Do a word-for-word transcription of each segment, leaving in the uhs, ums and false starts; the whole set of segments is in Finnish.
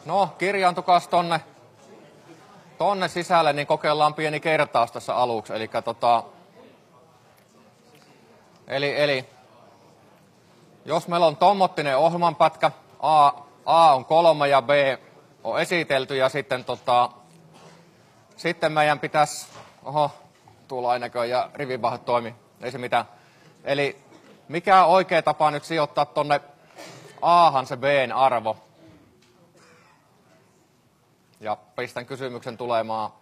No, kirjaantukas tonne, tonne sisälle, niin kokeillaan pieni kertaus tässä aluksi. Elikkä, tota, eli, eli jos meillä on tommottinen ohjelmanpätkä, A, A on kolme ja B on esitelty ja sitten, tota, sitten meidän pitäisi, oho, tuolla ei näköjään rivivahde toimi, ei se mitään. Eli mikä on oikea tapa nyt sijoittaa tonne Ahan se B:n arvo? Ja pistän kysymyksen tulemaan.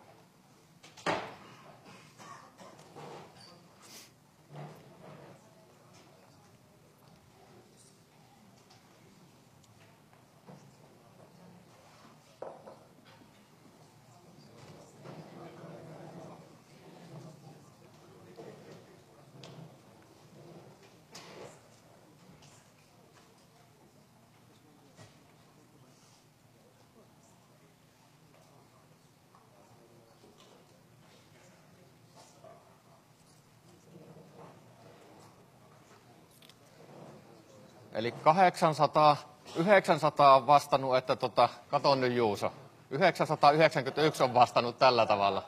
Eli kahdeksansataa, yhdeksänsataa on vastannut, että tota, katon nyt Juuso. yhdeksänsataayhdeksänkymmentäyksi on vastannut tällä tavalla.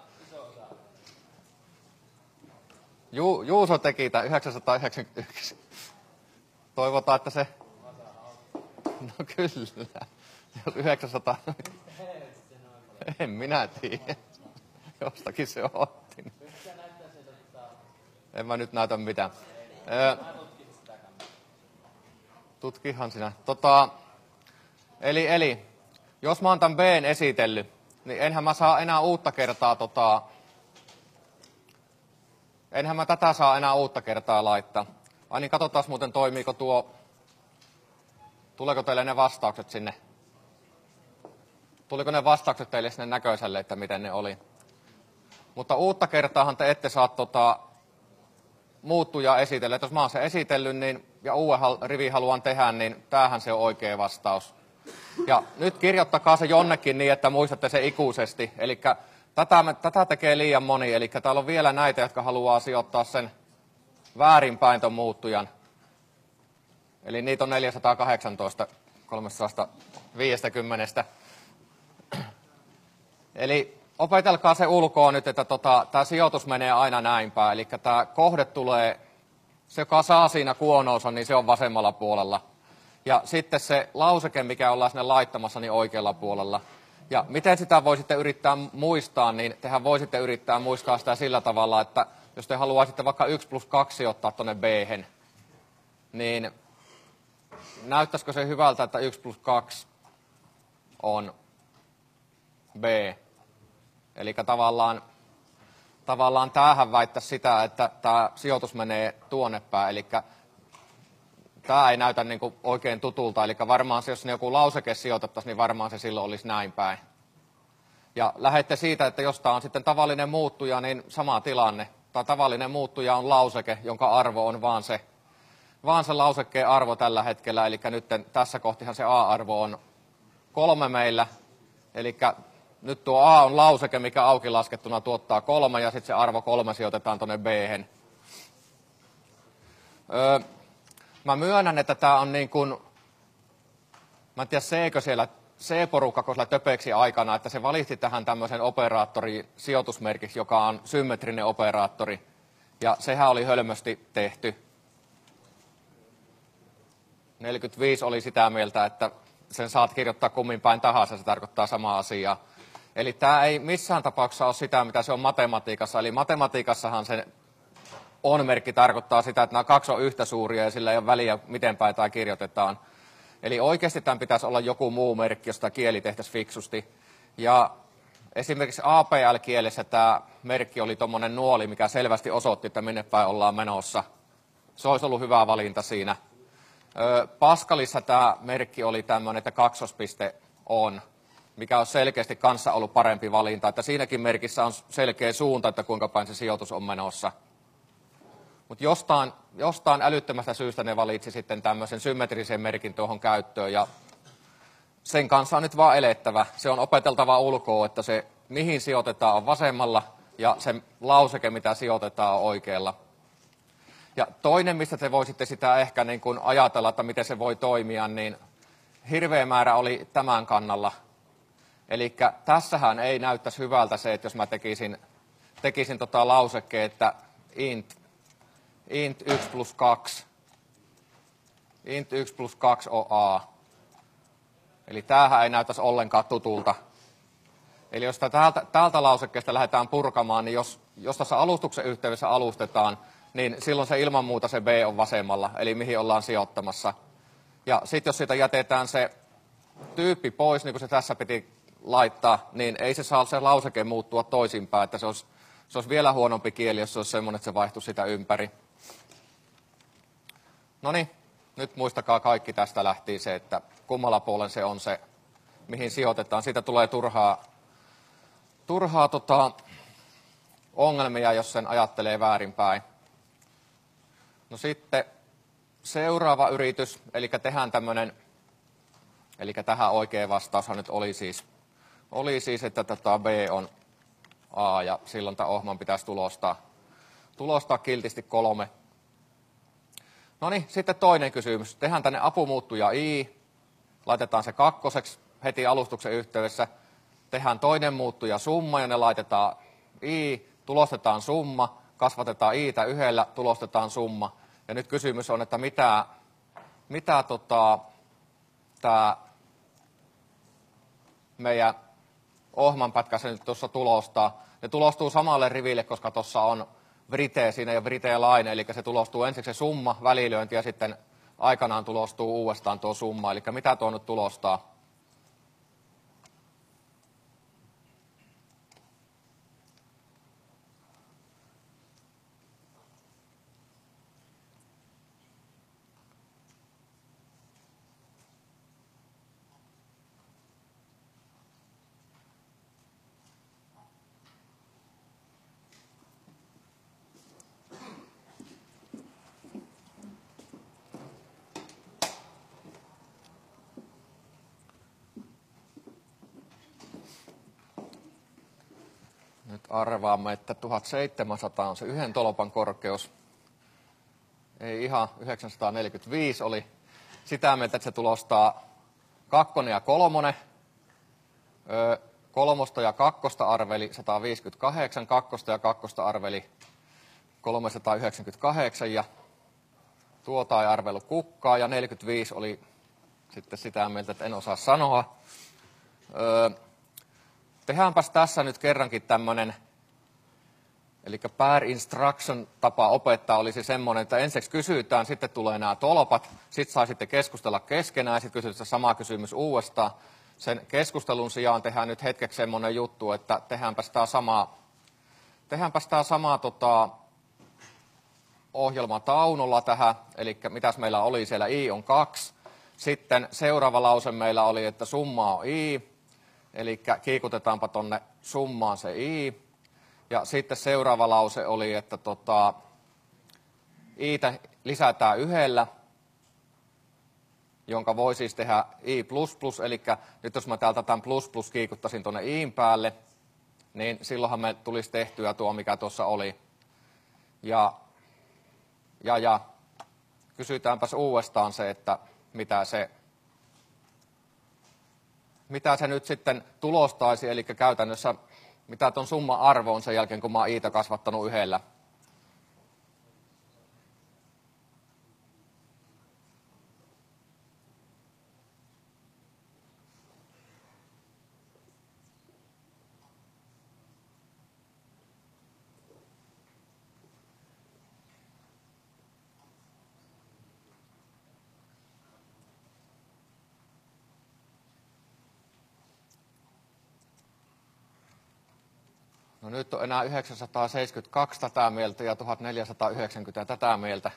Ju, Juuso teki tämän yhdeksänsataayhdeksänkymmentäyksi. Toivotaan, että se... No kyllä. yhdeksänsataa... En minä tiedä. Jostakin se otti. En mä nyt näytä mitään. Öö, Tutkihan sinä. Tota, eli, eli, jos mä oon tämän B:n esitellyt, niin enhän mä saa enää uutta kertaa, tota, enhän mä tätä saa enää uutta kertaa laittaa. Ai niin, katsotaan muuten toimiiko tuo, tuleeko teille ne vastaukset sinne? Tuliko ne vastaukset teille sinne näköiselle, että miten ne oli? Mutta uutta kertaahan te ette saa tota, muuttujaa esitellä. Et jos mä oon sen esitellyt niin, ja uuden rivin haluan tehdä, niin tämähän se on oikea vastaus. Ja nyt kirjoittakaa se jonnekin niin, että muistatte se ikuisesti. Eli tätä, tätä tekee liian moni. Eli täällä on vielä näitä, jotka haluaa sijoittaa sen väärinpäin ton muuttujan. Eli niitä on neljäsataakahdeksantoista kolmesataaviisikymmentä. Eli opetelkaa se ulkoa nyt, että tota, tämä sijoitus menee aina näin päin. Eli tämä kohde tulee, se joka saa siinä kuonoonsa, niin se on vasemmalla puolella. Ja sitten se lauseke, mikä ollaan sinne laittamassa, niin oikealla puolella. Ja miten sitä voisitte yrittää muistaa, niin tehän voisitte yrittää muistaa sitä sillä tavalla, että jos te haluaisitte vaikka yksi plus kaksi ottaa tuonne B:hen, niin näyttäisikö se hyvältä, että yksi plus kaksi on B? Eli tavallaan, tavallaan tämähän väittäisi sitä, että tämä sijoitus menee tuonne päin. Eli tämä ei näytä niin kuin oikein tutulta. Eli varmaan se, jos ne joku lauseke sijoitettaisiin, niin varmaan se silloin olisi näin päin. Ja lähdette siitä, että jos tämä on sitten tavallinen muuttuja, niin sama tilanne. Tämä tavallinen muuttuja on lauseke, jonka arvo on vaan se, vaan se lausekkeen arvo tällä hetkellä. Eli nyt tässä kohtihan se A-arvo on kolme meillä. Eli nyt tuo A on lauseke, mikä auki laskettuna tuottaa kolme, ja sitten se arvo kolme sijoitetaan tuonne B:hen. Öö, mä myönnän, että tämä on niin kuin, mä en tiedä seekö siellä, C-porukkako siellä töpeksi aikana, että se valitsi tähän tämmöisen operaattorin sijoitusmerkiksi, joka on symmetrinen operaattori. Ja sehän oli hölmösti tehty. neljäkymmentäviisi oli sitä mieltä, että sen saat kirjoittaa kummin päin tahansa, se tarkoittaa samaa asiaa. Eli tämä ei missään tapauksessa ole sitä, mitä se on matematiikassa. Eli matematiikassahan se on-merkki tarkoittaa sitä, että nämä kaksi on yhtä suuria ja sillä ei ole väliä, miten päin tämä kirjoitetaan. Eli oikeasti tämän pitäisi olla joku muu merkki, josta kieli tehtäisiin fiksusti. Ja esimerkiksi A P L-kielessä tämä merkki oli tuommoinen nuoli, mikä selvästi osoitti, että minne päin ollaan menossa. Se olisi ollut hyvä valinta siinä. Pascalissa tämä merkki oli tämmöinen, että kaksospiste on, mikä on selkeästi kanssa ollut parempi valinta. Että siinäkin merkissä on selkeä suunta, että kuinka päin se sijoitus on menossa. Mutta jostain, jostain älyttömästä syystä ne valitsi sitten tämmöisen symmetrisen merkin tuohon käyttöön. Ja sen kanssa on nyt vaan elettävä. Se on opeteltava ulkoa, että se mihin sijoitetaan on vasemmalla ja se lauseke, mitä sijoitetaan on oikealla. Ja toinen, mistä te voisitte sitä ehkä niin kuin ajatella, että miten se voi toimia, niin hirveä määrä oli tämän kannalla. Eli tässähän ei näyttäisi hyvältä se, että jos mä tekisin, tekisin tota lausekkeen, että int, int yksi plus kaksi, int yksi plus kaksi on a. Eli tämähän ei näyttäisi ollenkaan tutulta. Eli jos täältä, täältä lausekkeesta lähdetään purkamaan, niin jos, jos tässä alustuksen yhteydessä alustetaan, niin silloin se ilman muuta se b on vasemmalla, eli mihin ollaan sijoittamassa. Ja sitten jos siitä jätetään se tyyppi pois, niin kuin se tässä piti laittaa, niin ei se saa se lauseke muuttua toisinpäin, että se olisi, se olisi vielä huonompi kieli, jos se olisi semmoinen, että se vaihtuisi sitä ympäri. No niin, nyt muistakaa kaikki tästä lähtien se, että kummalla puolen se on se, mihin sijoitetaan. Siitä tulee turhaa, turhaa tota, ongelmia, jos sen ajattelee väärinpäin. No sitten seuraava yritys, eli tehdään tämmöinen, eli tähän oikea vastaushan nyt oli siis, oli siis että tätä b on a, ja silloin tämä ohjelman pitäisi tulostaa, tulostaa kiltisti kolme. No niin, sitten toinen kysymys. Tehdään tänne apumuuttuja i, laitetaan se kakkoseksi heti alustuksen yhteydessä. Tehdään toinen muuttuja summa, ja ne laitetaan i, tulostetaan summa, kasvatetaan i'tä yhdellä, tulostetaan summa. Ja nyt kysymys on, että mitä, mitä tota, tämä meidän ohjelmanpätkä se nyt tuossa tulostaa. Ne tulostuu samalle riville, koska tuossa on vrite, siinä ei ole vrite-line, eli se tulostuu ensiksi se summa, välilyönti, ja sitten aikanaan tulostuu uudestaan tuo summa. Eli mitä tuo nyt tulostaa? Nyt arvaamme, että tuhatseitsemänsataa on se yhden tolpan korkeus. Ei ihan, yhdeksänsataaneljäkymmentäviisi oli sitä mieltä, että se tulostaa kakkonen ja kolmonen. Öö, kolmosta ja kakkosta arveli sata viisikymmentäkahdeksan, kakkosta ja kakkosta arveli kolmesataayhdeksänkymmentäkahdeksan, ja tuota ei arvellut kukkaa, ja neljäkymmentäviisi oli sitten sitä mieltä, että en osaa sanoa. Öö, Tehdäänpäs tässä nyt kerrankin tämmöinen, eli per instruction tapa opettaa olisi semmoinen, että ensiksi kysytään, sitten tulee nämä tolpat, sitten saa sitten keskustella keskenään, ja sitten kysytään sama kysymys uudestaan. Sen keskustelun sijaan tehdään nyt hetkeksi semmoinen juttu, että tehdäänpäs tämä sama, tehdäänpäs tämä sama tota, ohjelma taululla tähän, eli mitäs meillä oli siellä, i on kaksi. Sitten seuraava lause meillä oli, että summa on i. Eli kiikutetaanpa tuonne summaan se i. Ja sitten seuraava lause oli, että tota, i'tä lisätään yhdellä, jonka voi siis tehdä i plus plus. Eli nyt jos mä täältä tämän plus plus kiikuttaisin tuonne iin päälle, niin silloinhan me tulisi tehtyä tuo, mikä tuossa oli. Ja, ja, ja kysytäänpäs uudestaan se, että mitä se... mitä se nyt sitten tulostaisi, eli käytännössä mitä tuon summan arvo on sen jälkeen, kun mä oon i'tä kasvattanut yhdellä. No nyt on enää yhdeksänsataaseitsemänkymmentäkaksi tätä mieltä ja tuhatneljäsataayhdeksänkymmentä tätä mieltä.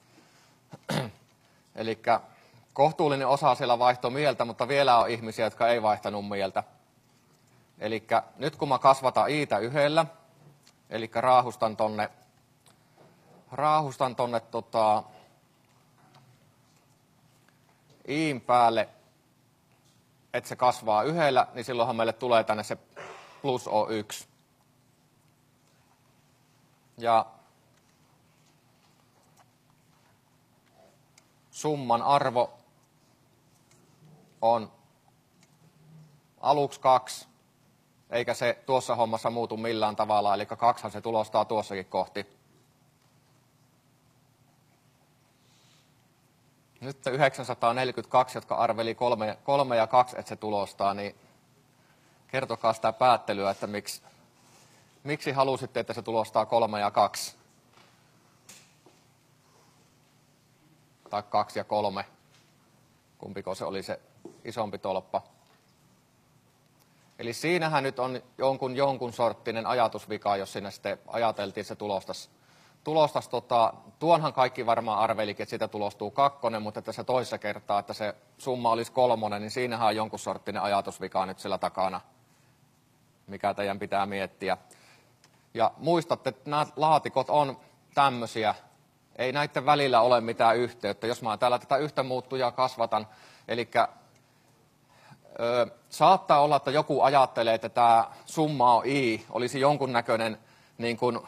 Eli kohtuullinen osa siellä vaihtoi mieltä, mutta vielä on ihmisiä, jotka ei vaihtanut mieltä. Eli nyt kun mä kasvatan i'tä yhdellä, eli raahustan tonne, raahustan tonne tota, i'in päälle, että se kasvaa yhdellä, niin silloinhan meille tulee tänne se plus on yksi. Ja summan arvo on aluksi kaksi, eikä se tuossa hommassa muutu millään tavalla, eli kaksihan se tulostaa tuossakin kohti. Nyt yhdeksänsataaneljäkymmentäkaksi, jotka arveli kolme, kolme ja kaksi, että se tulostaa, niin kertokaa sitä päättelyä, että miksi, miksi halusitte, että se tulostaa kolme ja kaksi. Tai kaksi ja kolme. Kumpiko se oli se isompi tolppa. Eli siinähän nyt on jonkun, jonkun sorttinen ajatusvika, jos siinä sitten ajateltiin, että se tulostaisi. Tulostas, tota, tuonhan kaikki varmaan arvelikin, että siitä tulostuu kakkonen, mutta että se toisessa kertaa, että se summa olisi kolmonen, niin siinähän on jonkun sorttinen ajatusvika nyt sillä takana, mikä teidän pitää miettiä. Ja muistatte, että nämä laatikot on tämmöisiä. Ei näiden välillä ole mitään yhteyttä. Jos mä täällä tätä yhtä muuttujaa kasvatan, eli ö, saattaa olla, että joku ajattelee, että tämä summa on i, olisi jonkunnäköinen niin kuin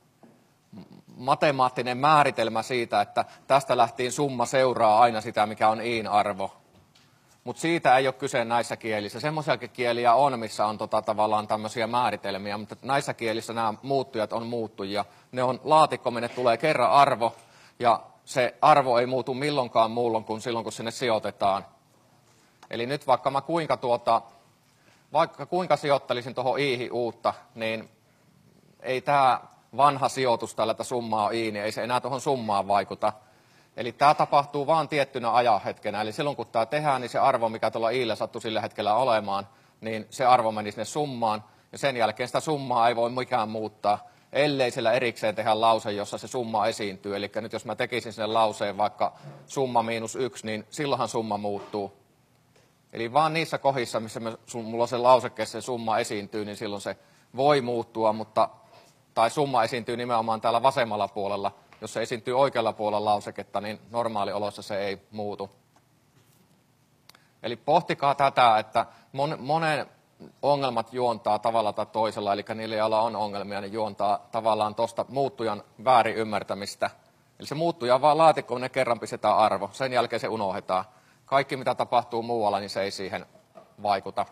matemaattinen määritelmä siitä, että tästä lähtien summa seuraa aina sitä, mikä on iin arvo. Mutta siitä ei ole kyse näissä kielissä. Semmoisiakin kieliä on, missä on tota, tavallaan tämmöisiä määritelmiä, mutta näissä kielissä nämä muuttujat on muuttujia. Ne on laatikko, minne tulee kerran arvo, ja se arvo ei muutu milloinkaan muulloin kuin silloin, kun sinne sijoitetaan. Eli nyt vaikka mä kuinka, tuota, vaikka kuinka sijoittelisin tuohon iihin uutta, niin ei tämä vanha sijoitus tällä, että summaa on i, niin ei se enää tuohon summaan vaikuta. Eli tämä tapahtuu vain tiettynä ajanhetkenä. Eli silloin kun tämä tehdään, niin se arvo, mikä tuolla iillä sattui sillä hetkellä olemaan, niin se arvo meni sinne summaan. Ja sen jälkeen sitä summaa ei voi mikään muuttaa, ellei sillä erikseen tehdä lause, jossa se summa esiintyy. Eli nyt jos mä tekisin sinne lauseen vaikka summa miinus yksi, niin silloinhan summa muuttuu. Eli vaan niissä kohdissa, missä me, mulla on se lausekkeessa se summa esiintyy, niin silloin se voi muuttua, mutta tai summa esiintyy nimenomaan täällä vasemmalla puolella. Jos se esiintyy oikealla puolella lauseketta, niin normaalioloissa se ei muutu. Eli pohtikaa tätä, että monen ongelmat juontaa tavalla tai toisella, eli niillä, joilla on ongelmia, niin juontaa tavallaan tuosta muuttujan väärin ymmärtämistä. Eli se muuttuja on vaan laatikko, ne kerran pistetään arvo, sen jälkeen se unohdetaan. Kaikki, mitä tapahtuu muualla, niin se ei siihen vaikuta.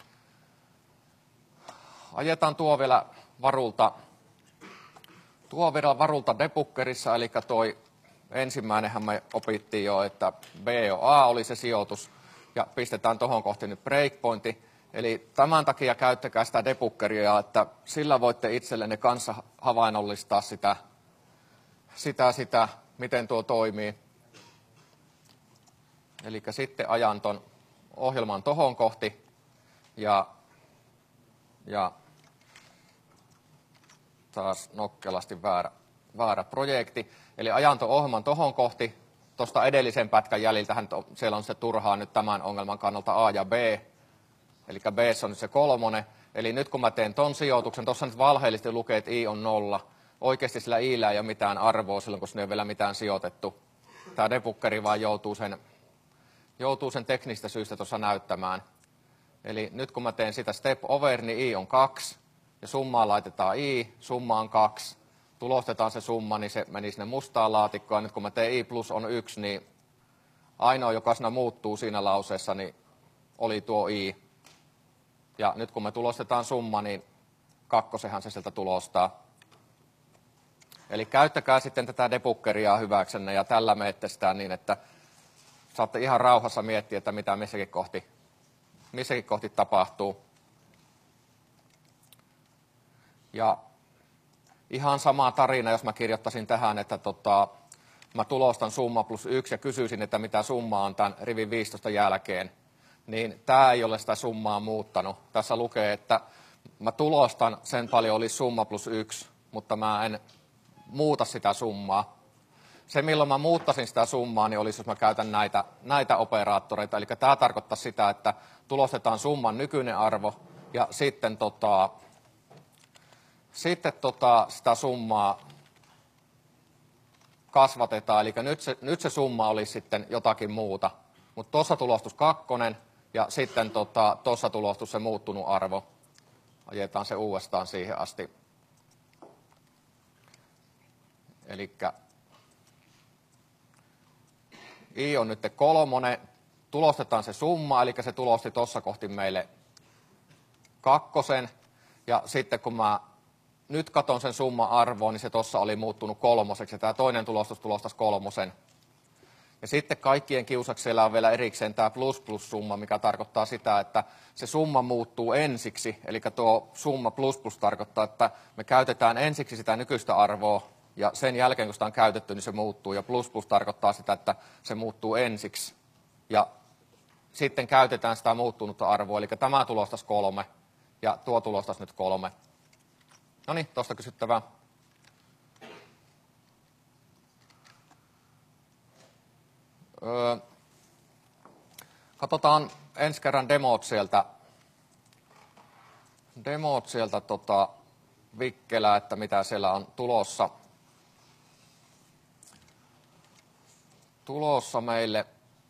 Ajetaan tuo vielä varulta. Tuo vielä varulta debuggerissa, eli toi ensimmäinenhän me opittiin jo, että B O A oli se sijoitus, ja pistetään tuohon kohti nyt breakpointi. Eli tämän takia käyttäkää sitä debuggeria, että sillä voitte itsellenne kanssa havainnollistaa sitä, sitä, sitä miten tuo toimii. Eli sitten ajan ton ohjelman tohon kohti ja, ja taas nokkelasti väärä, väärä projekti. Eli ajan ton ohjelman tohon kohti. Tuosta edellisen pätkän jäljiltähän to, siellä on se turhaa nyt tämän ongelman kannalta A ja B. Eli B on nyt se kolmonen. Eli nyt kun mä teen ton sijoituksen, tuossa nyt valheellisesti lukee, että I on nolla. Oikeasti sillä Iillä ei ole mitään arvoa silloin, kun sinne ei ole vielä mitään sijoitettu. Tämä debuggeri vaan joutuu sen, joutuu sen teknistä syystä tuossa näyttämään. Eli nyt kun mä teen sitä step over, niin I on kaksi. Ja summaan laitetaan I, summa on kaksi. Tulostetaan se summa, niin se meni sinne mustaan laatikkoon. Nyt kun mä teen I plus on yksi, niin ainoa, joka siinä muuttuu siinä lauseessa, niin oli tuo I. Ja nyt kun me tulostetaan summa, niin kakkosehan se sieltä tulostaa. Eli käyttäkää sitten tätä debuggeria hyväksenne ja tällä menette sitä niin, että saatte ihan rauhassa miettiä, että mitä missäkin kohti, missäkin kohti tapahtuu. Ja ihan sama tarina, jos mä kirjoittaisin tähän, että tota, mä tulostan summa plus yksi ja kysyisin, että mitä summa on tämän rivin viisitoista jälkeen, niin tämä ei ole sitä summaa muuttanut. Tässä lukee, että mä tulostan sen paljon olisi summa plus yksi, mutta mä en muuta sitä summaa. Se, milloin mä muuttasin sitä summaa, niin olisi, jos mä käytän näitä, näitä operaattoreita. Eli tämä tarkoittaa sitä, että tulostetaan summan nykyinen arvo ja sitten, tota, sitten tota, sitä summaa kasvatetaan. Eli nyt se, nyt se summa olisi sitten jotakin muuta. Mutta tuossa tulostus kakkonen ja sitten tuossa tota, tulostus se muuttunut arvo. Ajetaan se uudestaan siihen asti. Elikkä I on nyt kolmonen, tulostetaan se summa, eli se tulosti tuossa kohti meille kakkosen, ja sitten kun mä nyt katon sen summa-arvoa, niin se tuossa oli muuttunut kolmoseksi, ja tämä toinen tulostus tulostas kolmosen. Ja sitten kaikkien kiusaksi siellä on vielä erikseen tämä plus-plus-summa, mikä tarkoittaa sitä, että se summa muuttuu ensiksi, eli tuo summa plus-plus tarkoittaa, että me käytetään ensiksi sitä nykyistä arvoa, ja sen jälkeen, kun sitä on käytetty, niin se muuttuu, ja plus-plus tarkoittaa sitä, että se muuttuu ensiksi, ja sitten käytetään sitä muuttunutta arvoa, eli tämä tulostas kolme, ja tuo tulostas nyt kolme. No niin, tuosta kysyttävää. Öö, katsotaan ensi kerran demot sieltä, demot sieltä tota, vikkelää, että mitä siellä on tulossa. Tulossa meille,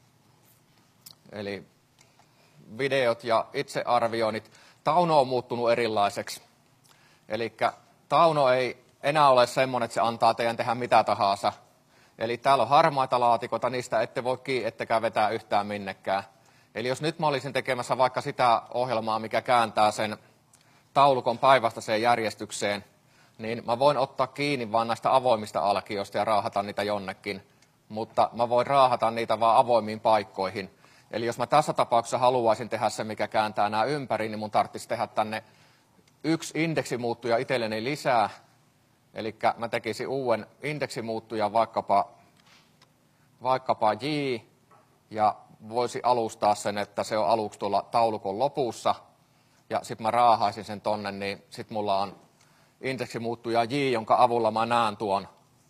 eli videot ja itsearvioinnit. Tauno on muuttunut erilaiseksi. Eli Tauno ei enää ole semmoinen, että se antaa teidän tehdä mitä tahansa. Eli täällä on harmaita laatikoita, niistä ette voi kiinni, ettekä vetää yhtään minnekään. Eli jos nyt mä olisin tekemässä vaikka sitä ohjelmaa, mikä kääntää sen taulukon päinvastaiseen järjestykseen, niin mä voin ottaa kiinni vaan näistä avoimista alkioista ja raahata niitä jonnekin. Mutta mä voin raahata niitä vaan avoimiin paikkoihin. Eli jos mä tässä tapauksessa haluaisin tehdä se, mikä kääntää nämä ympäri, niin mun tarvitsisi tehdä tänne yksi indeksimuuttuja itselleni lisää. Eli mä tekisin uuden indeksimuuttujan vaikkapa, vaikkapa J, ja voisi alustaa sen, että se on aluksi tuolla taulukon lopussa, ja sitten mä raahaisin sen tonne, niin sitten mulla on indeksimuuttuja J, jonka avulla mä näen tuon,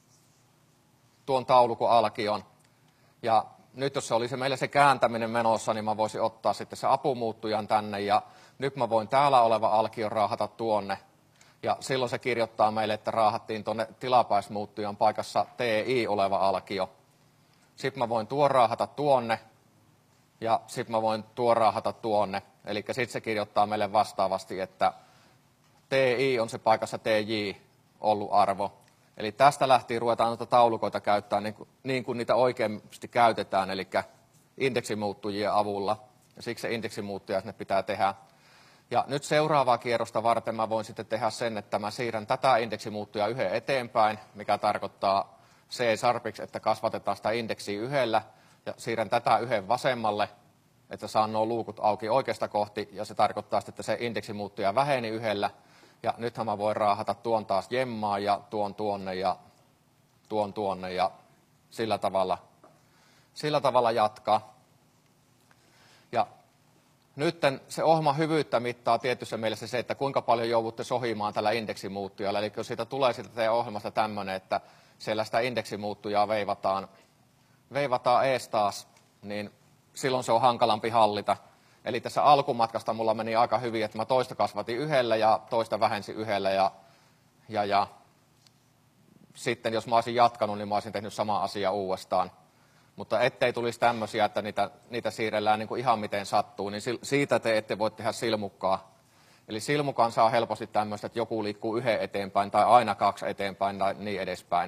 tuon taulukon alkion. Ja nyt jos se olisi meillä se kääntäminen menossa, niin mä voisin ottaa sitten se apumuuttujan tänne, ja nyt mä voin täällä oleva alkion raahata tuonne. Ja silloin se kirjoittaa meille, että raahattiin tuonne tilapäismuuttujan paikassa T I oleva alkio. Sitten mä voin tuon raahata tuonne, ja sitten mä voin tuon raahata tuonne. Eli sitten se kirjoittaa meille vastaavasti, että T I on se paikassa T J ollut arvo. Eli tästä lähtien ruvetaan noita taulukoita käyttää niin kuin, niin kuin niitä oikeasti käytetään, eli indeksimuuttujien avulla. Ja siksi se indeksimuuttuja sinne pitää tehdä. Ja nyt seuraavaa kierrosta varten mä voin sitten tehdä sen, että mä siirrän tätä indeksimuuttujaa yhden eteenpäin, mikä tarkoittaa C-sharpiksi, että kasvatetaan sitä indeksiä yhdellä, ja siirrän tätä yhden vasemmalle, että saan nuo luukut auki oikeasta kohti, ja se tarkoittaa sitten, että se indeksimuuttuja väheni yhdellä, ja nythän mä voin raahata tuon taas jemmaan, ja tuon tuonne, ja tuon tuonne, ja sillä tavalla, sillä tavalla jatkaa. Ja nyt se ohjelman hyvyyttä mittaa tietyssä mielessä se, että kuinka paljon joudutte sohimaan tällä indeksimuuttujalla. Eli jos siitä tulee siitä teidän ohjelmasta tämmöinen, että siellä sitä indeksimuuttujaa veivataan, veivataan ees taas, niin silloin se on hankalampi hallita. Eli tässä alkumatkasta mulla meni aika hyvin, että mä toista kasvatin yhdellä ja toista vähensin yhdellä. Ja, ja, ja sitten jos mä olisin jatkanut, niin mä olisin tehnyt sama asia uudestaan. Mutta ettei tulisi tämmöisiä, että niitä, niitä siirrellään niin kuin ihan miten sattuu, niin siitä te ette voi tehdä silmukkaa. Eli silmukan saa helposti tämmöistä, että joku liikkuu yhden eteenpäin tai aina kaksi eteenpäin tai niin edespäin.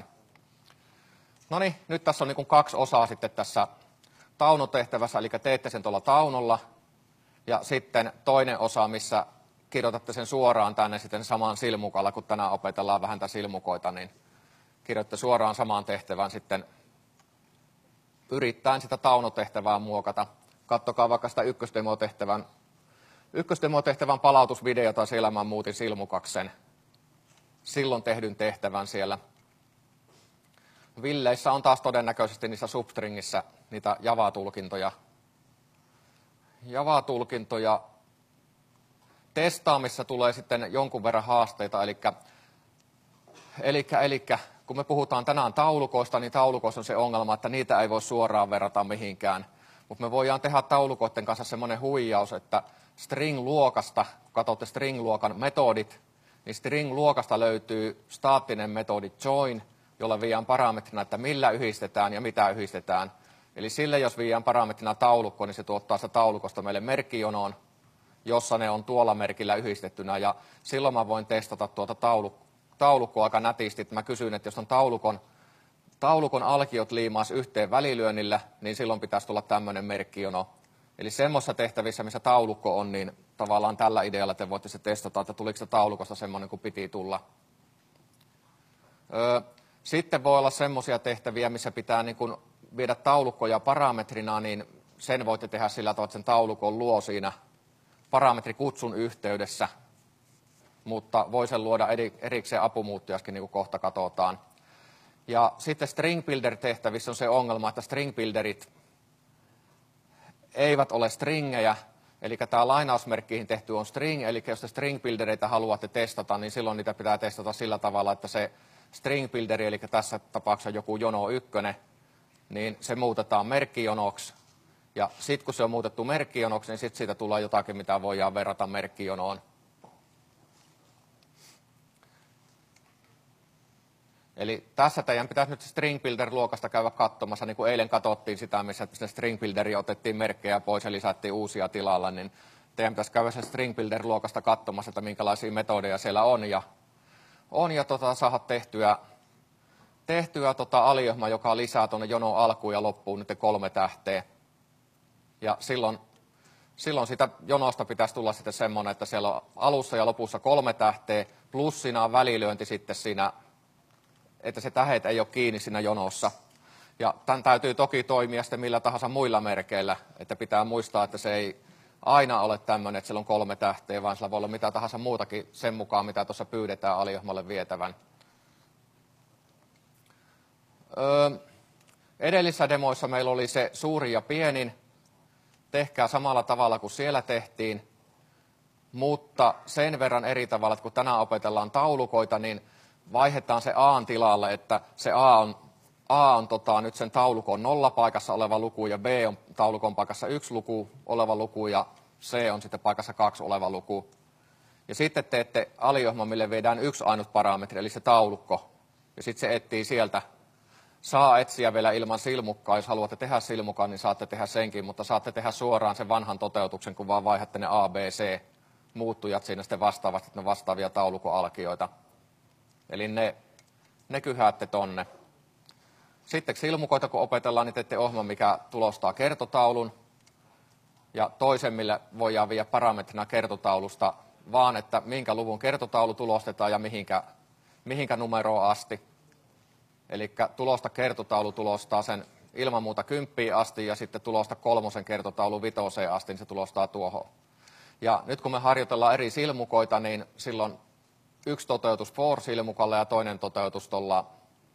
No niin, nyt tässä on niin kuin kaksi osaa sitten tässä taunutehtävässä, eli teette sen tuolla taunolla. Ja sitten toinen osa, missä kirjoitatte sen suoraan tänne sitten samaan silmukalla, kun tänään opetellaan vähän tätä silmukoita, niin kirjoitte suoraan samaan tehtävään sitten yrittäen sitä taunotehtävää muokata. Kattokaa vaikka sitä ykkösdemotehtävän, ykkösdemotehtävän palautusvideota, siellä mä muutin silmukaksen silloin tehdyn tehtävän siellä. Villeissä on taas todennäköisesti niissä substringissä niitä Java-tulkintoja. Java-tulkintoja testaamissa tulee sitten jonkun verran haasteita, eli, eli, eli kun me puhutaan tänään taulukoista, niin taulukoissa on se ongelma, että niitä ei voi suoraan verrata mihinkään. Mutta me voidaan tehdä taulukoiden kanssa semmoinen huijaus, että string-luokasta, kun katsotte string-luokan metodit, niin string-luokasta löytyy staattinen metodi join, jolla viiään parametrina, että millä yhdistetään ja mitä yhdistetään. Eli sille, jos viiään parametrina taulukko, niin se tuottaa sitä taulukosta meille merkkijonoon, jossa ne on tuolla merkillä yhdistettynä. Ja silloin mä voin testata tuota taulukkoa. taulukko aika nätisti, että mä kysyin, että jos on taulukon, taulukon alkiot liimaas yhteen välilyönnillä, niin silloin pitäisi tulla tämmöinen merkkijono. Eli semmoisissa tehtävissä, missä taulukko on, niin tavallaan tällä idealla te voitte se testata, että tuliko se taulukosta semmoinen kuin piti tulla. Öö, sitten voi olla semmoisia tehtäviä, missä pitää niin kun viedä taulukkoja parametrina, niin sen voitte tehdä sillä tavalla, että sen taulukon luo siinä parametrikutsun yhteydessä, mutta voi sen luoda erikseen apumuuttujaskin, niin kuin kohta katsotaan. Ja sitten string builder-tehtävissä on se ongelma, että string builderit eivät ole stringejä, eli tämä lainausmerkkiin tehty on string, eli jos te string buildereitä haluatte testata, niin silloin niitä pitää testata sillä tavalla, että se string builderi, eli tässä tapauksessa joku jono ykkönen, niin se muutetaan merkkijonoksi. Ja sitten kun se on muutettu merkkijonoksi, niin sitten siitä tulee jotakin, mitä voidaan verrata merkkijonoon. Eli tässä teidän pitäisi nyt string builder-luokasta käydä katsomassa, niin kuin eilen katsottiin sitä, missä string builderi otettiin merkkejä pois ja lisättiin uusia tilalla, niin teidän pitäisi käydä se string builder-luokasta katsomassa, että minkälaisia metodeja siellä on, ja, on, ja tota, saada tehtyä, tehtyä tota aliohma, joka lisää tuonne jonon alkuun ja loppuun nyt kolme tähteä. Ja silloin, silloin sitä jonosta pitäisi tulla sitten semmoinen, että siellä on alussa ja lopussa kolme tähteä, plus siinä on välilyönti sitten siinä, että se tähet ei ole kiinni siinä jonossa. Ja tämän täytyy toki toimia sitten millä tahansa muilla merkeillä, että pitää muistaa, että se ei aina ole tämmöinen, että siellä on kolme tähteä, vaan sillä voi olla mitä tahansa muutakin sen mukaan, mitä tuossa pyydetään aliohmalle vietävän. Öö, edellisissä demoissa meillä oli se suuri ja pienin. Tehkää samalla tavalla kuin siellä tehtiin, mutta sen verran eri tavalla, että kun tänään opetellaan taulukoita, niin vaihdetaan se A:n tilalle, että se A on, A on tota, nyt sen taulukon nollapaikassa oleva luku ja B on taulukon paikassa yksi luku oleva luku ja C on sitten paikassa kaksi oleva luku. Ja sitten teette aliohman, mille viedään yksi ainut parametri, eli se taulukko. Ja sitten se etsii sieltä. Saa etsiä vielä ilman silmukkaa. Jos haluatte tehdä silmukan, niin saatte tehdä senkin, mutta saatte tehdä suoraan sen vanhan toteutuksen, kun vaan vaihdatte ne A, B, C muuttujat siinä sitten vastaavasti, ne vastaavia taulukoalkioita. Eli ne, ne kyhäätte tonne. Sitten silmukoita, kun opetellaan, niin teette ohjelman, mikä tulostaa kertotaulun. Ja toisen, millä voidaan viedä parametrina kertotaulusta, vaan että minkä luvun kertotaulu tulostetaan ja mihinkä, mihinkä numeroon asti. Eli tulosta kertotaulu tulostaa sen ilman muuta kymppiin asti ja sitten tulosta kolmosen kertotaulu vitoseen asti, niin se tulostaa tuohon. Ja nyt kun me harjoitellaan eri silmukoita, niin silloin yksi toteutus for-silmukalla ja toinen toteutus tuolla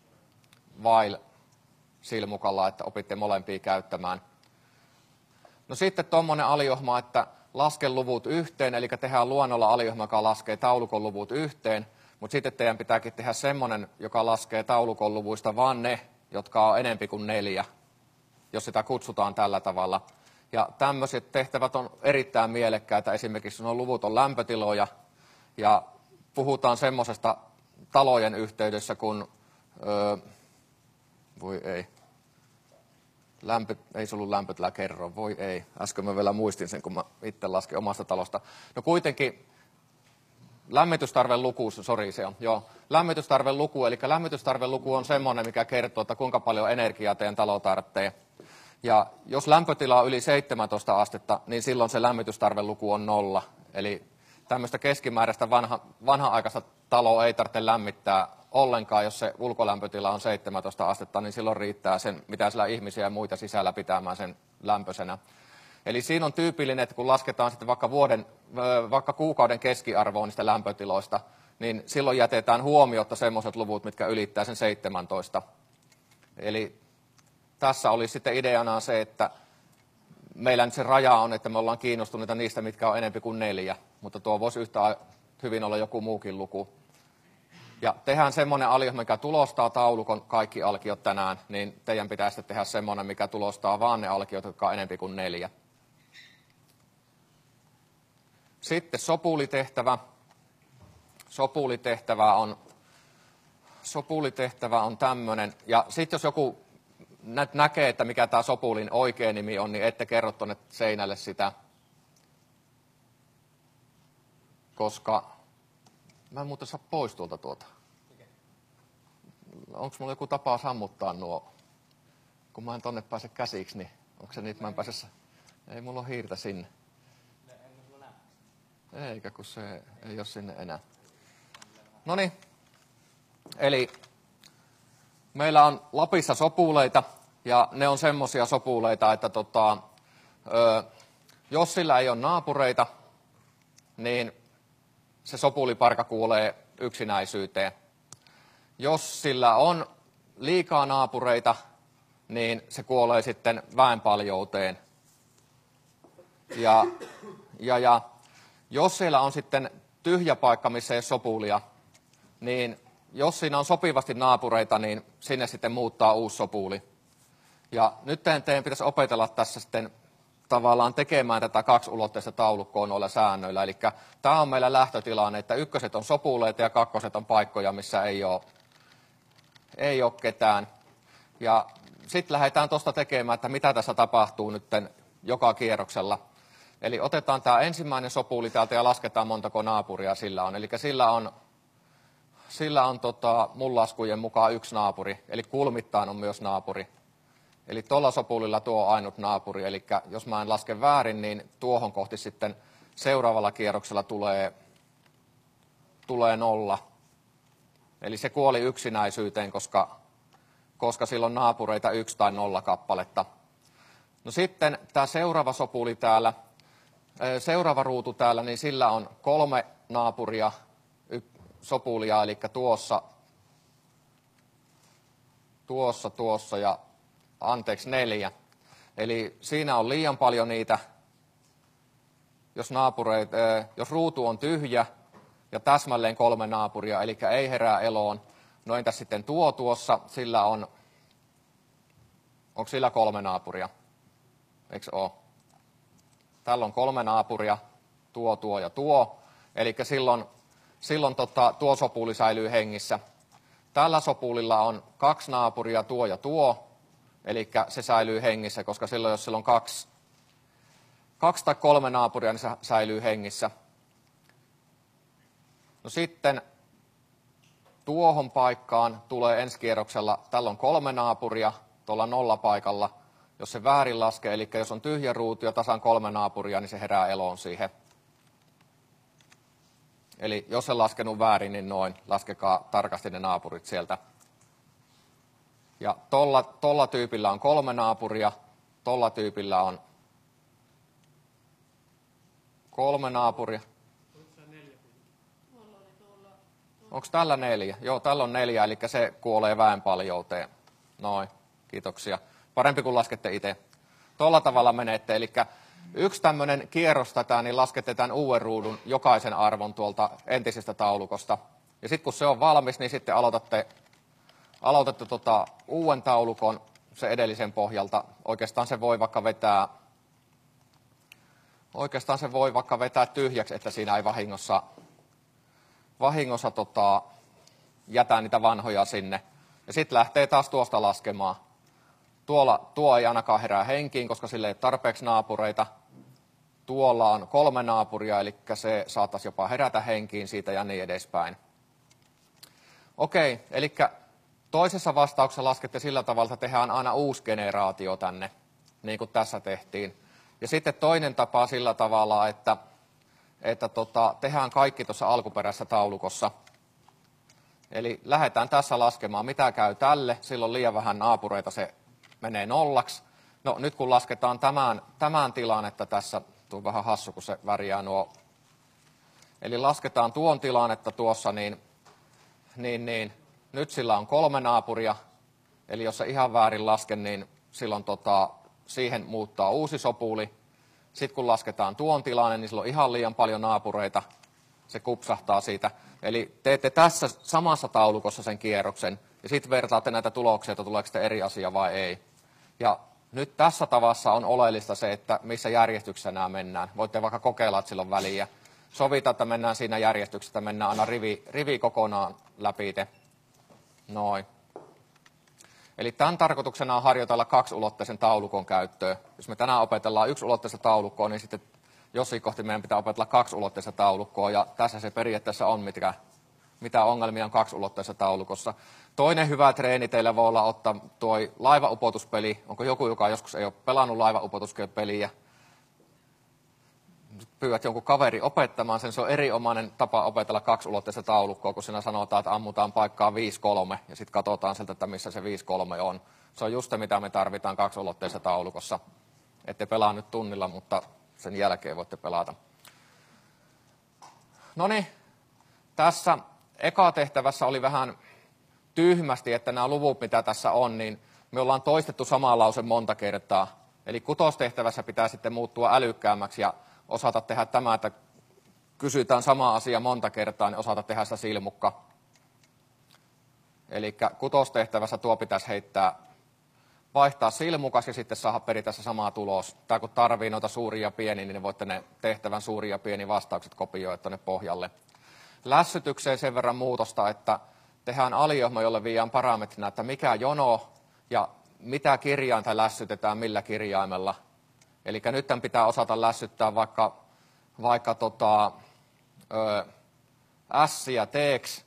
while-silmukalla, että opitte molempia käyttämään. No sitten tuommoinen aliohma, että laske luvut yhteen, eli tehdään luonnolla aliohma, joka laskee taulukon luvut yhteen, mutta sitten teidän pitääkin tehdä semmoinen, joka laskee taulukon luvuista vaan ne, jotka on enempi kuin neljä, jos sitä kutsutaan tällä tavalla. Ja tämmöiset tehtävät on erittäin mielekkäitä, esimerkiksi nuo luvut on lämpötiloja, ja puhutaan semmoisesta talojen yhteydessä, kun, öö, voi ei, Lämpö, ei se ollut lämpötila kerro, voi ei. Äsken mä vielä muistin sen, kun mä itse laskin omasta talosta. No kuitenkin lämmitystarveluku, sori se on, joo. Lämmitystarveluku, eli lämmitystarveluku on semmoinen, mikä kertoo, että kuinka paljon energiaa teidän talo tarvitsee. Ja jos lämpötila on yli seitsemäntoista astetta, niin silloin se lämmitystarveluku on nolla. Eli tämmöistä keskimääräistä vanha, vanha-aikaista taloa ei tarvitse lämmittää ollenkaan, jos se ulkolämpötila on seitsemäntoista astetta, niin silloin riittää sen, mitä siellä ihmisiä ja muita sisällä pitämään sen lämpöisenä. Eli siinä on tyypillinen, että kun lasketaan sitten vaikka, vuoden, vaikka kuukauden keskiarvoa niistä lämpötiloista, niin silloin jätetään huomiotta semmoiset luvut, mitkä ylittää sen seitsemäntoista. Eli tässä oli sitten ideana se, että meillä nyt se raja on, että me ollaan kiinnostuneita niistä, mitkä on enempi kuin neljä, mutta tuo voisi yhtä hyvin olla joku muukin luku. Ja tehdään semmoinen aliohma, mikä tulostaa taulukon kaikki alkiot tänään, niin teidän pitäisi tehdä semmoinen, mikä tulostaa vaan ne alkiot, jotka on enempi kuin neljä. Sitten sopulitehtävä. Sopulitehtävä on, sopulitehtävä on tämmöinen, ja sitten jos joku näkee, että mikä tämä sopulin oikea nimi on, niin ette kerro tuonne seinälle sitä, koska mä en muuten saa pois tuolta tuota. Onko mulla joku tapa sammuttaa nuo, kun mä en tonne pääse käsiksi, niin onko se niitä, mä en pääse, ei mulla ole hiirtä sinne. Eikä, kun se ei ole sinne enää. Noniin. Eli meillä on Lapissa sopuleita, ja ne on semmoisia sopuleita, että tota, ö, jos sillä ei ole naapureita, niin se sopuliparka kuolee yksinäisyyteen. Jos sillä on liikaa naapureita, niin se kuolee sitten väenpaljouteen. Ja, ja, ja jos siellä on sitten tyhjä paikka, missä ei ole sopulia, niin jos siinä on sopivasti naapureita, niin sinne sitten muuttaa uusi sopuli. Ja nyt teidän pitäisi opetella tässä sitten tavallaan tekemään tätä kaksiulotteista taulukkoa noilla säännöillä. Eli tämä on meillä lähtötilanne, että ykköset on sopuleita ja kakkoset on paikkoja, missä ei ole, ei ole ketään. Ja sitten lähdetään tuosta tekemään, että mitä tässä tapahtuu nyt joka kierroksella. Eli otetaan tämä ensimmäinen sopuli täältä ja lasketaan montako naapuria sillä on. Eli sillä on, sillä on tota, mun laskujen mukaan yksi naapuri, eli kulmittain on myös naapuri. Eli tuolla sopulilla tuo on ainut naapuri, eli jos mä en laske väärin, niin tuohon kohti sitten seuraavalla kierroksella tulee, tulee nolla. Eli se kuoli yksinäisyyteen, koska, koska sillä on naapureita yksi tai nolla kappaletta. No sitten tämä seuraava sopuli täällä, seuraava ruutu täällä, niin sillä on kolme naapuria, sopulia, eli tuossa, tuossa, tuossa ja anteeksi neljä. Eli siinä on liian paljon niitä, jos, naapureit, jos ruutu on tyhjä ja täsmälleen kolme naapuria, eli ei herää eloon. No entäs sitten tuo tuossa, sillä on, onko sillä kolme naapuria? Eikö ole? Täällä on kolme naapuria, tuo, tuo ja tuo, eli silloin, silloin tota, tuo sopuli säilyy hengissä. Tällä sopulilla on kaksi naapuria, tuo ja tuo, eli se säilyy hengissä, koska silloin jos sillä on kaksi, kaksi tai kolme naapuria, niin se säilyy hengissä. No sitten tuohon paikkaan tulee ensi kierroksella, tällä on kolme naapuria tuolla nollapaikalla, jos se väärin laskee, eli jos on tyhjä ruutu ja tasan kolme naapuria, niin se herää eloon siihen. Eli jos en laskenut väärin, niin noin, laskekaa tarkasti ne naapurit sieltä. Ja tolla, tolla tyypillä on kolme naapuria, tolla tyypillä on kolme naapuria. Onko tällä neljä? Joo, tällä on neljä, eli se kuolee väenpaljouteen. Noin, kiitoksia. Parempi kuin laskette itse. Tuolla tavalla menette, eli yksi tämmöinen kierros tätä, niin laskette tämän uuden ruudun jokaisen arvon tuolta entisestä taulukosta. Ja sitten kun se on valmis, niin sitten aloitatte, aloitatte tota uuden taulukon se edellisen pohjalta. Oikeastaan se voi vaikka vetää, oikeastaan se voi vaikka vetää tyhjäksi, että siinä ei vahingossa, vahingossa tota, jätä niitä vanhoja sinne. Ja sitten lähtee taas tuosta laskemaan. Tuolla, tuo ei ainakaan herää henkiin, koska sillä ei ole tarpeeksi naapureita. Tuolla on kolme naapuria, eli se saattaisi jopa herätä henkiin siitä ja niin edespäin. Okei, eli toisessa vastauksessa laskette sillä tavalla, että tehdään aina uusi generaatio tänne, niin kuin tässä tehtiin. Ja sitten toinen tapa sillä tavalla, että, että tota, tehdään kaikki tuossa alkuperäisessä taulukossa. Eli lähdetään tässä laskemaan, mitä käy tälle. Silloin liian vähän naapureita, se menee nollaksi. No nyt kun lasketaan tämän, tämän tilannetta tässä, tuo vähän hassu, kun se värjää nuo. Eli lasketaan tuon tilannetta tuossa, niin, niin, niin nyt sillä on kolme naapuria. Eli jos se ihan väärin laske, niin silloin tota, siihen muuttaa uusi sopuli. Sitten kun lasketaan tuon tilanne, niin sillä on ihan liian paljon naapureita. Se kupsahtaa siitä. Eli teette tässä samassa taulukossa sen kierroksen ja sitten vertaatte näitä tuloksia, että tuleeko sitten eri asia vai ei. Ja nyt tässä tavassa on oleellista se, että missä järjestyksessä nämä mennään. Voitte vaikka kokeilla, että sillä on väliä. Sovita, että mennään siinä järjestyksessä, että mennään aina rivi, rivi kokonaan läpi. Noin. Eli tämän tarkoituksena on harjoitella kaksiulotteisen taulukon käyttöä. Jos me tänään opetellaan yksiulotteista taulukkoa, niin sitten jossain kohti meidän pitää opetella kaksiulotteista taulukkoa, ja tässä se periaatteessa on, mitkä, mitä ongelmia on kaksiulotteisessa taulukossa. Toinen hyvä treeni teillä voi olla ottaa tuo laivaupotuspeli. Onko joku, joka joskus ei ole pelannut laivaupotuspeliä? pyydät jonkun kaveri opettamaan sen, se on erinomainen tapa opetella kaksiulotteista taulukkoa, kun siinä sanotaan, että ammutaan paikkaa viisi kolme ja sitten katsotaan sieltä, että missä se viisi kolme on. Se on just se, mitä me tarvitaan kaksiulotteisessa taulukossa. Ette pelaa nyt tunnilla, mutta sen jälkeen voitte pelata. No niin, tässä eka tehtävässä oli vähän tyhmästi, että nämä luvut, mitä tässä on, niin me ollaan toistettu sama lause monta kertaa. Eli kutostehtävässä pitää sitten muuttua älykkäämmäksi ja osata tehdä tämä, että kysytään sama asia monta kertaa, niin osata tehdä sitä silmukka. Eli kutostehtävässä tuo pitäisi heittää, vaihtaa silmukas ja sitten saada peritässä samaa tulos. Tai kun tarvii noita suuria ja pieniä, niin ne voitte ne tehtävän suuria ja pieni vastaukset kopioida tuonne pohjalle. Lässytykseen sen verran muutosta, että tehdään aliohma, jolle viiään parametrina, että mikä jono ja mitä kirjainta lässytetään millä kirjaimella. Eli nyt tämän pitää osata lässyttää vaikka, vaikka tota, ö, S ja T.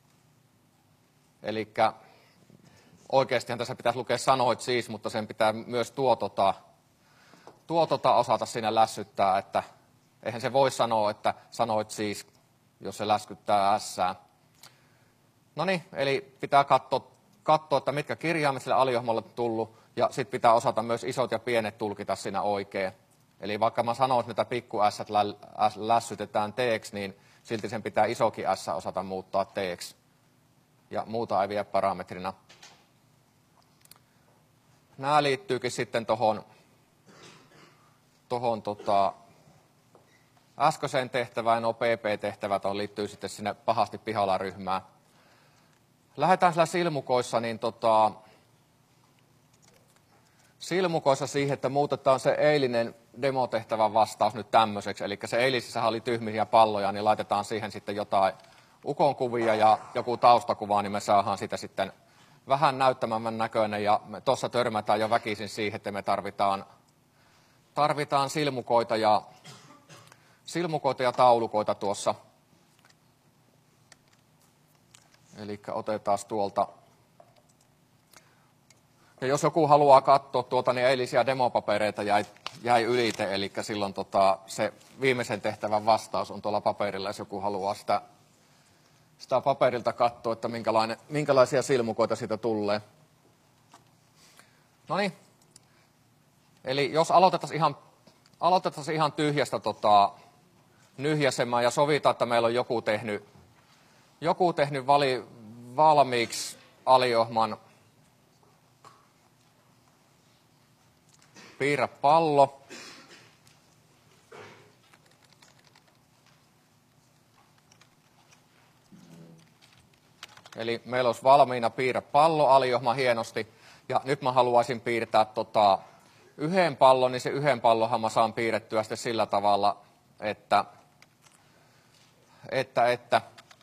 Eli oikeastihan tässä pitäisi lukea sanoit siis, mutta sen pitää myös tuo, tota, tuo tota osata siinä lässyttää, että eihän se voi sanoa, että sanoit siis, jos se läskyttää ässää. No niin, eli pitää katsoa, katsoa, että mitkä kirjaimet sille aliohmalle on tullut, ja sitten pitää osata myös isot ja pienet tulkita siinä oikein. Eli vaikka mä sanoin, että näitä pikku ässät lä, äs, lässytetään teeksi, niin silti sen pitää isokin ässä osata muuttaa teeksi. Ja muuta ei vie parametrina. Nämä liittyykin sitten tuohon tohon, tota, äskeiseen tehtävään, nuo P P-tehtävät on, liittyy sitten sinne pahasti pihalla ryhmään. Lähdetään sillä silmukoissa, niin tota, silmukoissa siihen, että muutetaan se eilinen demotehtävän vastaus nyt tämmöiseksi. Eli se eilisessä oli tyhmiä palloja, niin laitetaan siihen sitten jotain ukonkuvia ja joku taustakuva, niin me saadaan sitä sitten vähän näyttämämmän näköinen. Ja tuossa törmätään jo väkisin siihen, että me tarvitaan, tarvitaan silmukoita, ja, silmukoita ja taulukoita tuossa. Eli otetaan tuolta. Ja jos joku haluaa katsoa tuolta, niin eilisiä demopapereita jäi, jäi ylite, eli silloin tota, se viimeisen tehtävän vastaus on tuolla paperilla, jos joku haluaa sitä, sitä paperilta katsoa, että minkälaisia silmukoita siitä tulee. No niin, eli jos aloitettaisiin ihan, aloitettaisiin ihan tyhjästä tota, nyhjäsemään ja sovitaan, että meillä on joku tehnyt, joku tehnyt vali, valmiiksi aliohman piirrä pallo. Eli meillä olisi valmiina piirrä pallo aliohma hienosti. Ja nyt mä haluaisin piirtää tota, yhden pallon, niin se yhden pallonhan mä saan piirrettyä sitten sillä tavalla, että, että, että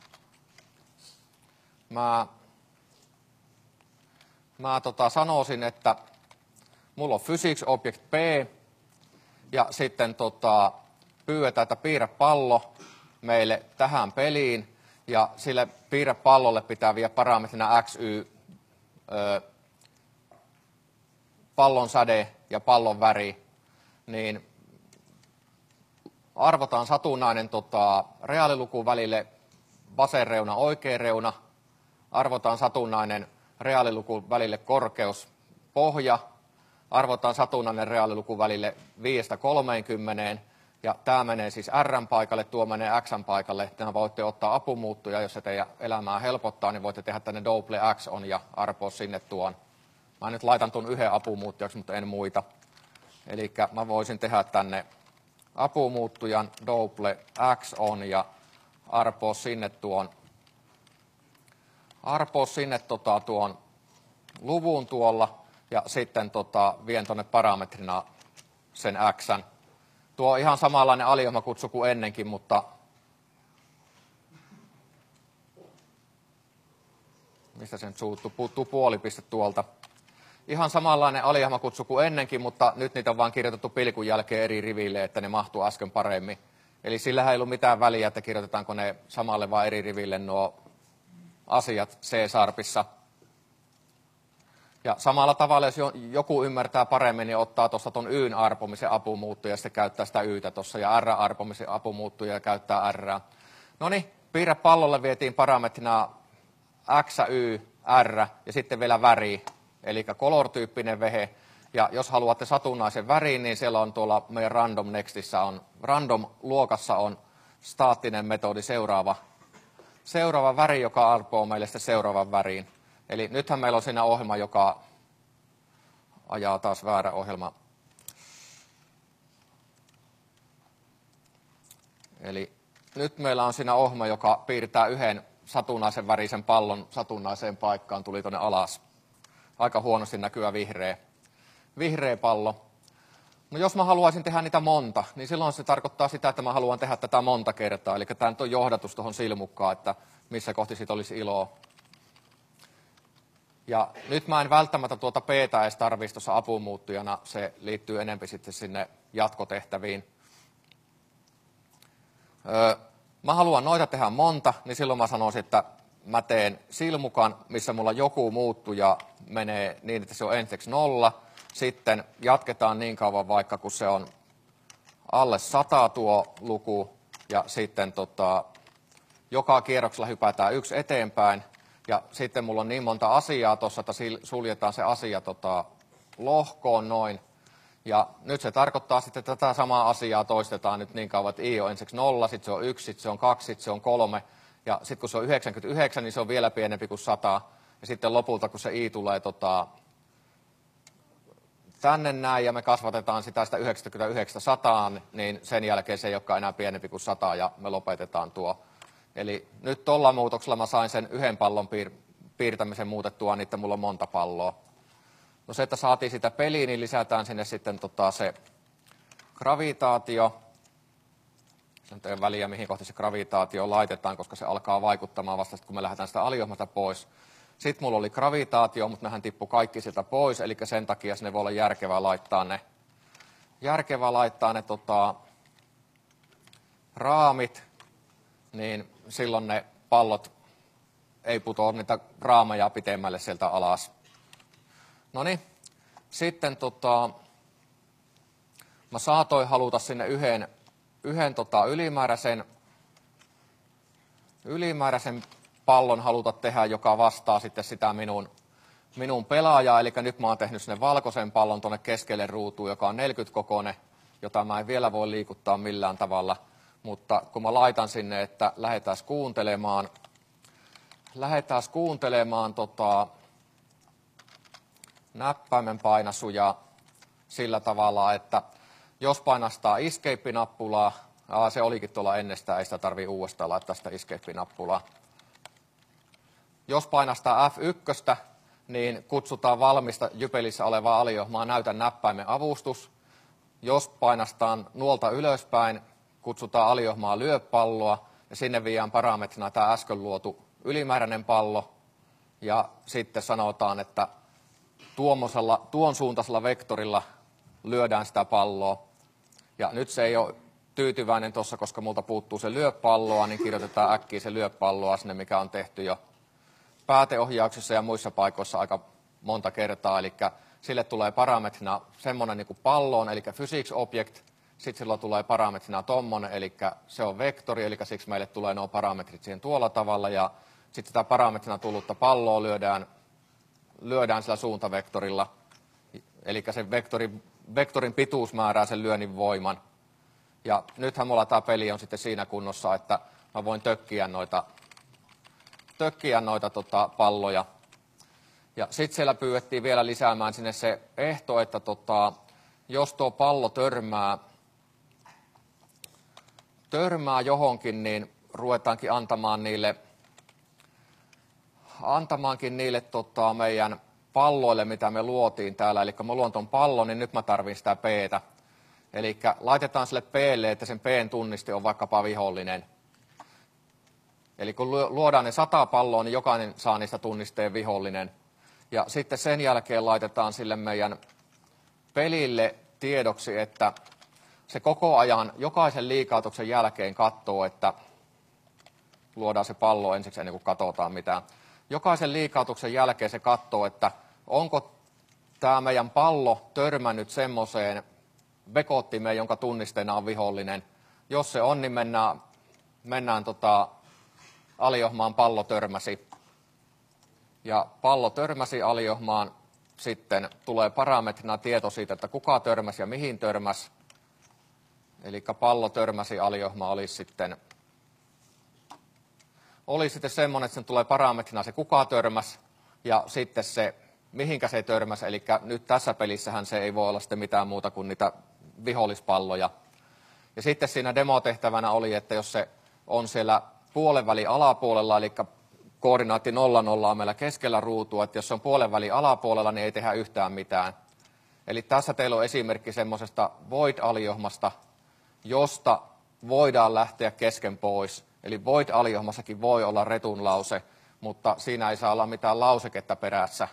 mä, mä tota, sanoisin, että mulla on physics object P, ja sitten tota, pyydetään, että piirrä pallo meille tähän peliin, ja sille piirrä pallolle pitää viedä parametrina X, Y, ö, pallon säde ja pallon väri, niin arvotaan satunnainen tota, reaaliluku välille vasen reuna, oikea reuna, arvotaan satunnainen reaaliluku välille korkeus, pohja, arvotaan satunnainen reaaliluku välille viidestä kolmeenkymmeneen, ja tämä menee siis R:n paikalle, tuo menee X:n paikalle. Tähän voitte ottaa apumuuttuja, jos se teidän elämää helpottaa, niin voitte tehdä tänne double X on ja arpoa sinne tuon. Mä nyt laitan tuon yhden apumuuttujaksi, mutta en muita. Eli mä voisin tehdä tänne apumuuttujan double X on ja arpoa sinne tuon, arpoa sinne tota, tuon luvun tuolla. Ja sitten tota, vien tuonne parametrina sen X:n. Tuo on ihan samanlainen aliohmakutsu kuin ennenkin, mutta mistä sen suuttuu? Puuttuu puolipiste tuolta. Ihan samanlainen aliohmakutsu kuin ennenkin, mutta nyt niitä on vaan kirjoitettu pilkun jälkeen eri riville, että ne mahtuu äsken paremmin. Eli sillä ei ollut mitään väliä, että kirjoitetaanko ne samalle vai eri riville nuo asiat C-sharpissa. Ja samalla tavalla, jos joku ymmärtää paremmin, niin ottaa tuosta tuon Y:n arpomisen apumuuttuja ja sitten käyttää sitä Ytä tuossa, ja R-arpomisen apumuuttuja ja käyttää R. No niin, piirre pallolle vietiin parametrina X, Y, R ja sitten vielä väri, eli color-tyyppinen vehe. Ja jos haluatte satunnaisen värin, niin siellä on tuolla meidän random nextissä on, random-luokassa on staattinen metodi seuraava, seuraava väri, joka arpoo meille sitten seuraavan väriin. Eli nythän meillä on siinä ohjelma, joka ajaa taas väärä ohjelma. Eli nyt meillä on siinä ohjelma, joka piirtää yhden satunnaisen värisen pallon satunnaiseen paikkaan, tuli tuonne alas. Aika huonosti näkyvä vihreä, vihreä pallo. No jos mä haluaisin tehdä niitä monta, niin silloin se tarkoittaa sitä, että mä haluan tehdä tätä monta kertaa. Eli tämä on johdatus tuohon silmukkaan, että missä kohti siitä olisi iloa. Ja nyt mä en välttämättä tuota P:tä edes tarvitsisi tuossa apumuuttujana, se liittyy enemmän sitten sinne jatkotehtäviin. Öö, mä haluan noita tehdä monta, niin silloin mä sanoisin, että mä teen silmukan, missä mulla joku muuttuja menee niin, että se on ensiksi nolla. Sitten jatketaan niin kauan vaikka, kun se on alle sata tuo luku, ja sitten tota, joka kierroksella hypätään yksi eteenpäin. Ja sitten mulla on niin monta asiaa tuossa, että suljetaan se asia tota, lohkoon noin. Ja nyt se tarkoittaa sitten, että tätä samaa asiaa toistetaan nyt niin kauan, että I on ensiksi nolla, sitten se on yksi, sitten se on kaksi, sitten se on kolme. Ja sitten kun se on yhdeksänkymmentäyhdeksän, niin se on vielä pienempi kuin sata. Ja sitten lopulta, kun se I tulee tota, tänne näin ja me kasvatetaan sitä, sitä yhdeksänkymmentäyhdeksän sataan, niin sen jälkeen se ei olekaan enää pienempi kuin sata ja me lopetetaan tuo. Eli nyt tuolla muutoksella mä sain sen yhden pallon piir- piirtämisen muutettua, niin että mulla on monta palloa. No se, että saatiin sitä peliä, niin lisätään sinne sitten tota se gravitaatio. Se ei ole väliä, mihin kohti se gravitaatio laitetaan, koska se alkaa vaikuttamaan vasta, kun me lähdetään sitä aliohjelmasta pois. Sitten mulla oli gravitaatio, mutta nehän tippui kaikki sieltä pois, eli sen takia sinne voi olla järkevää laittaa ne, järkevää laittaa ne tota, raamit, niin silloin ne pallot ei putoa niitä raameja pitemmälle sieltä alas. No niin, sitten tota, mä saatoin haluta sinne yhden, yhden tota ylimääräisen, ylimääräisen pallon haluta tehdä, joka vastaa sitten sitä minun, minun pelaajaa. Eli nyt mä oon tehnyt sinne valkoisen pallon tuonne keskelle ruutuun, joka on neljäkymmentä kokoinen, jota mä en vielä voi liikuttaa millään tavalla. Mutta kun mä laitan sinne, että lähdetään kuuntelemaan, lähdetään kuuntelemaan tota, näppäimen painasuja sillä tavalla, että jos painastaa escape-nappulaa, aa, se olikin tuolla ennestään, ei sitä tarvitse uudestaan laittaa sitä escape-nappulaa. Jos painastaa F yksi, niin kutsutaan valmista Jypelissä olevaa aliohjelmaa näytän näppäimen avustus. Jos painastaan nuolta ylöspäin, kutsutaan aliohjelmaa lyö palloa ja sinne viedään parametrina tämä äsken luotu ylimääräinen pallo. Ja sitten sanotaan, että tuon suuntaisella vektorilla lyödään sitä palloa. Ja nyt se ei ole tyytyväinen tuossa, koska multa puuttuu se lyö palloa, niin kirjoitetaan äkkiä se lyö palloa sinne, mikä on tehty jo pääteohjauksessa ja muissa paikoissa aika monta kertaa. Eli sille tulee parametrina semmoinen niin kuin palloon, eli physics object. Sitten sillä tulee parametrina tommonen, eli se on vektori, eli siksi meille tulee nuo parametrit siihen tuolla tavalla. Ja sitten sitä parametrina tullutta palloa lyödään, lyödään sillä suuntavektorilla. Eli se vektori, vektorin pituus määrää sen lyönnin voiman. Ja nythän mulla tämä peli on sitten siinä kunnossa, että mä voin tökkiä noita, tökkiä noita tota, palloja. Ja sitten siellä pyydettiin vielä lisäämään sinne se ehto, että tota, jos tuo pallo törmää, törmää johonkin, niin ruvetaankin antamaan niille, antamaankin niille tota, meidän palloille, mitä me luotiin täällä. Eli kun mä luon ton pallon, niin nyt mä tarvin sitä P:tä. Eli laitetaan sille P:lle, että sen P:n tunniste on vaikkapa vihollinen. Eli kun luodaan ne sata palloa, niin jokainen saa niistä tunnisteen vihollinen. Ja sitten sen jälkeen laitetaan sille meidän pelille tiedoksi, että se koko ajan jokaisen liikautuksen jälkeen katsoo, että luodaan se pallo ensiksi ennen kuin katsotaan mitään. Jokaisen liikautuksen jälkeen se katsoo, että onko tämä meidän pallo törmännyt semmoiseen vekottimeen, jonka tunnisteena on vihollinen. Jos se on, niin mennään, mennään tota, aliohmaan pallo törmäsi. Ja pallo törmäsi aliohmaan, sitten tulee parametrina tieto siitä, että kuka törmäsi ja mihin törmäsi. Eli pallo törmäsi aliohmaan olisi sitten, oli sitten semmoinen, että sen tulee parametrina se kuka törmäsi ja sitten se mihinkä se törmäsi. Eli nyt tässä pelissähän se ei voi olla sitten mitään muuta kuin niitä vihollispalloja. Ja sitten siinä demotehtävänä oli, että jos se on siellä puolen välin alapuolella, eli koordinaatti nolla nolla on meillä keskellä ruutua, että jos se on puolen välin alapuolella, niin ei tehdä yhtään mitään. Eli tässä teillä on esimerkki semmoisesta void-aliohmasta, josta voidaan lähteä kesken pois. Eli void-aliohmassakin voi olla return-lause, mutta siinä ei saa olla mitään lauseketta perässä.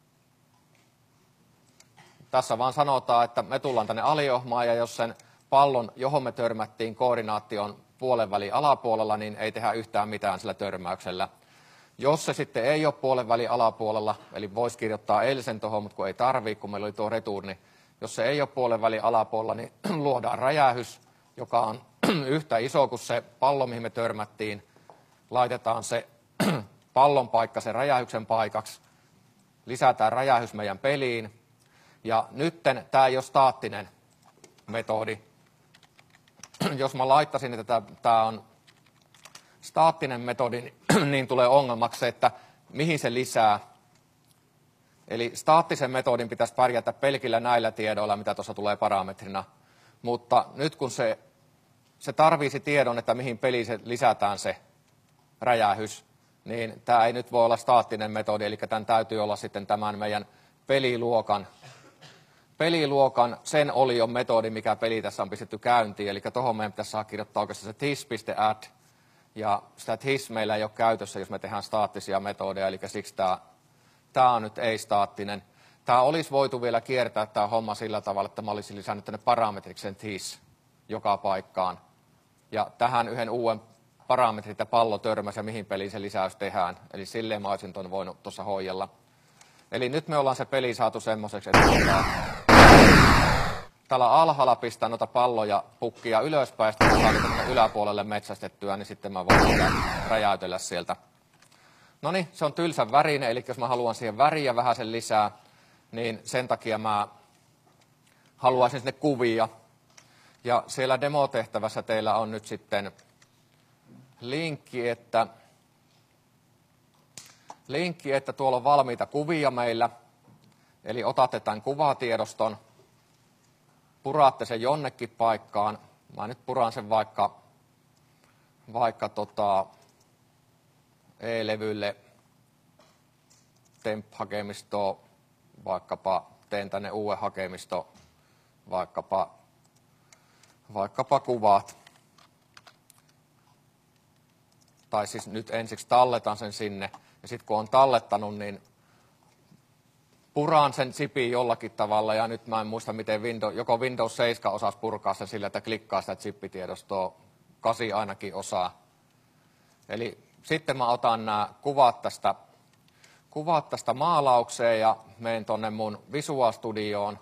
Tässä vaan sanotaan, että me tullaan tänne aliohmaan ja jos sen pallon, johon me törmättiin, koordinaatti on puolen välin alapuolella, niin ei tehdä yhtään mitään sillä törmäyksellä. Jos se sitten ei ole puolen välin alapuolella, eli voisi kirjoittaa eilisen tuohon, mutta kun ei tarvitse, kun meillä oli tuo returni. Jos se ei ole puolen välin alapuolella, niin luodaan räjähys, joka on yhtä iso kuin se pallo, mihin me törmättiin. Laitetaan se pallon paikka sen räjähyksen paikaksi. Lisätään räjähys meidän peliin. Ja nytten tämä ei ole staattinen metodi. Jos mä laittaisin, että tämä on staattinen metodi, niin, niin tulee ongelmaksi se, että mihin se lisää. Eli staattisen metodin pitäisi pärjätä pelkillä näillä tiedoilla, mitä tuossa tulee parametrina. Mutta nyt kun se, se tarvitsisi tiedon, että mihin peliin se lisätään se räjähys, niin tämä ei nyt voi olla staattinen metodi, eli tämän täytyy olla sitten tämän meidän peliluokan, peliluokan sen olion metodi, mikä peli tässä on pistetty käyntiin. Eli tuohon meidän pitäisi saada kirjoittaa oikeastaan se this.add, ja sitä this meillä ei ole käytössä, jos me tehdään staattisia metodeja, eli siksi tämä, tämä on nyt ei-staattinen. Tämä olisi voitu vielä kiertää tämä homma sillä tavalla, että mä olisin lisännyt tänne parametriksen this joka paikkaan. Ja tähän yhden uuden parametrin, että pallo törmäsi ja mihin peliin se lisäys tehdään. Eli silleen mä olisin tuon voinut tuossa hoidella. Eli nyt me ollaan se peli saatu semmoiseksi, että täällä alhaalla pistää noita palloja pukkia ylöspäin, ja sitten kun yläpuolelle metsästettyä, niin sitten mä voin räjäytellä sieltä. No niin, se on tylsän värinen, eli jos mä haluan siihen väriä vähän sen lisää, niin sen takia mä haluaisin sinne kuvia. Ja siellä demotehtävässä teillä on nyt sitten linkki, että, linkki, että tuolla on valmiita kuvia meillä. Eli otatte tämän kuvatiedoston, puraatte sen jonnekin paikkaan. Mä nyt puraan sen vaikka, vaikka tota E-levylle temp-hakemistoon, vaikkapa teen tänne uuden hakemisto, vaikkapa, vaikkapa kuvat. Tai siis nyt ensiksi talletan sen sinne, ja sitten kun on tallettanut, niin puraan sen zipin jollakin tavalla, ja nyt mä en muista, miten Windows, joko Windows seitsemän osasi purkaa sen sillä, että klikkaa sitä zippitiedostoa, kasi ainakin osaa. Eli sitten mä otan nämä kuvat tästä, kuvat tästä maalaukseen ja menen tuonne mun Visual Studioon.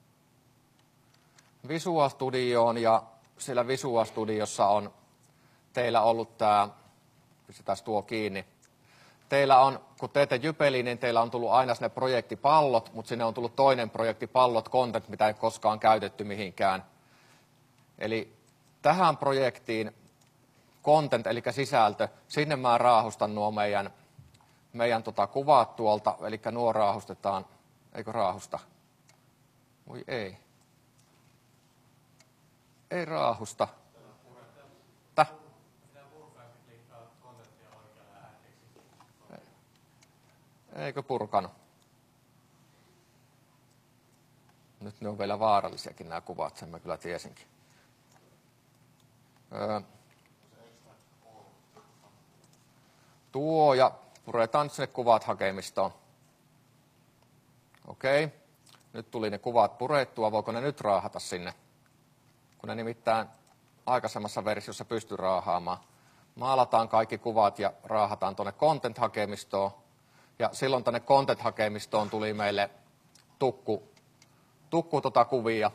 Visual Studioon ja siellä Visual Studiossa on teillä ollut tämä, pistetään tuo kiinni. Teillä on, kun teette Jypeliin, niin teillä on tullut aina sinne projektipallot, mutta sinne on tullut toinen projektipallot, content, mitä ei koskaan käytetty mihinkään. Eli tähän projektiin content, eli sisältö, sinne mä raahustan nuo meidän, meidän tota kuvat tuolta, eli nuo raahustetaan, eikö raahusta? Voi ei. Ei raahusta. Täh? Eikö purkanut? Nyt ne on vielä vaarallisiakin nämä kuvat, sen mä kyllä tiesinkin. Öö. Tuo ja puretaan sinne kuvat hakemistoon. Okei. Nyt tuli ne kuvat purettua. Voiko ne nyt raahata sinne? Kun ne nimittäin aikaisemmassa versiossa pysty raahaamaan. Maalataan kaikki kuvat ja raahataan tuonne content-hakemistoon. Ja silloin tänne content-hakemistoon tuli meille tukku, tukku tota kuvia.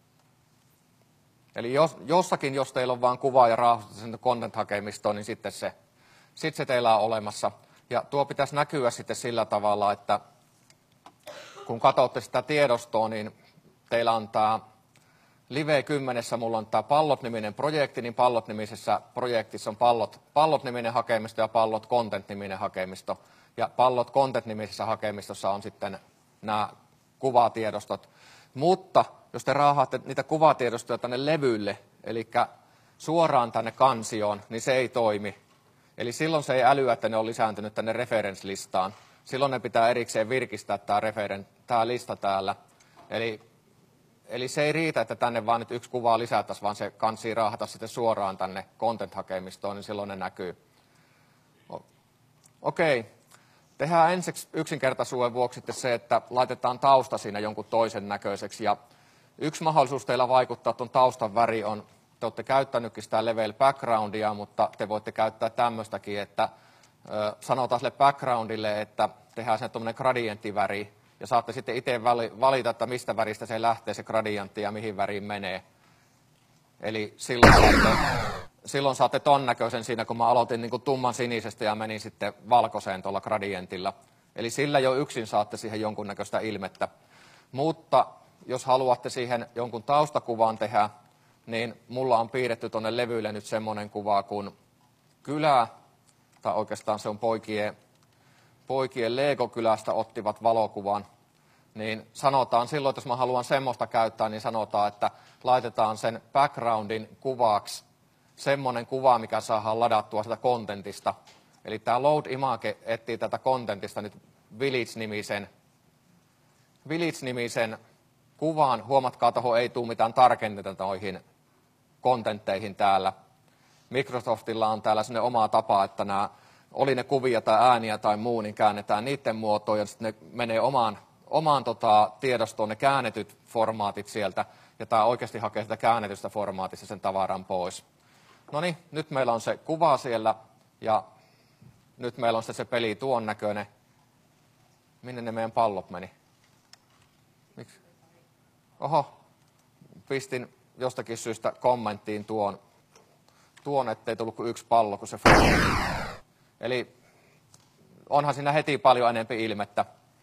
Eli jos, jossakin, jos teillä on vain kuvaa ja raahusta sen content-hakemistoon, niin sitten se, sitten se teillä on olemassa. Ja tuo pitäisi näkyä sitten sillä tavalla, että kun katsotte sitä tiedostoa, niin teillä on tämä Live kymmenen, mulla on tämä Pallot-niminen projekti, niin Pallot-nimisessä projektissa on Pallot, Pallot-niminen hakemisto ja Pallot Content-niminen hakemisto. Ja Pallot Content-nimisessä hakemistossa on sitten nämä kuvatiedostot. Mutta jos te raahaatte niitä kuvatiedostoja tänne levylle, eli suoraan tänne kansioon, niin se ei toimi. Eli silloin se ei älyä, että ne on lisääntynyt tänne reference-listaan. Silloin ne pitää erikseen virkistää tämä, referen, tämä lista täällä. Eli, eli se ei riitä, että tänne vaan nyt yksi kuva lisättäisiin, vaan se kansii raahata sitten suoraan tänne content-hakemistoon, niin silloin ne näkyy. Okei. Okay. Tehdään ensiksi yksinkertaisuuden vuoksi se, että laitetaan tausta siinä jonkun toisen näköiseksi. Ja yksi mahdollisuus teillä vaikuttaa tuon taustan väri on, te olette käyttänytkin sitä level backgroundia, mutta te voitte käyttää tämmöistäkin, että ö, sanotaan sille backgroundille, että tehdään sen tuommoinen gradienttiväri, ja saatte sitten itse valita, että mistä väristä se lähtee se gradientti ja mihin väriin menee. Eli silloin saatte, silloin saatte ton näköisen siinä, kun mä aloitin niin kuin tumman sinisestä ja menin sitten valkoiseen tuolla gradientilla. Eli sillä jo yksin saatte siihen jonkunnäköistä ilmettä. Mutta jos haluatte siihen jonkun taustakuvan tehdä, niin mulla on piirretty tuonne levylle nyt semmoinen kuva kuin kylä, tai oikeastaan se on poikien, poikien Lego-kylästä ottivat valokuvan. Niin sanotaan silloin, että jos mä haluan semmoista käyttää, niin sanotaan, että laitetaan sen backgroundin kuvaksi semmoinen kuva, mikä saadaan ladattua sitä contentista. Eli tämä load image etsii tätä contentista nyt Village-nimisen, Village-nimisen kuvan. Huomatkaa, tuohon ei tule mitään tarkenneita noihin kontentteihin täällä. Microsoftilla on täällä sellainen oma tapa, että nämä, oli ne kuvia tai ääniä tai muu, niin käännetään niiden muotoon ja sitten ne menee omaan, omaan tota, tiedostoon ne käännetyt formaatit sieltä. Ja tämä oikeasti hakee sitä käännetystä formaatista sen tavaran pois. No niin, nyt meillä on se kuva siellä ja nyt meillä on se, se peli tuon näköinen. Minne ne meidän pallot meni? Miksi? Oho, pistin jostakin syystä kommenttiin tuon, tuon ettei tullut kuin yksi pallo, kun se formaatti. Eli onhan siinä heti paljon enempi ilmettä.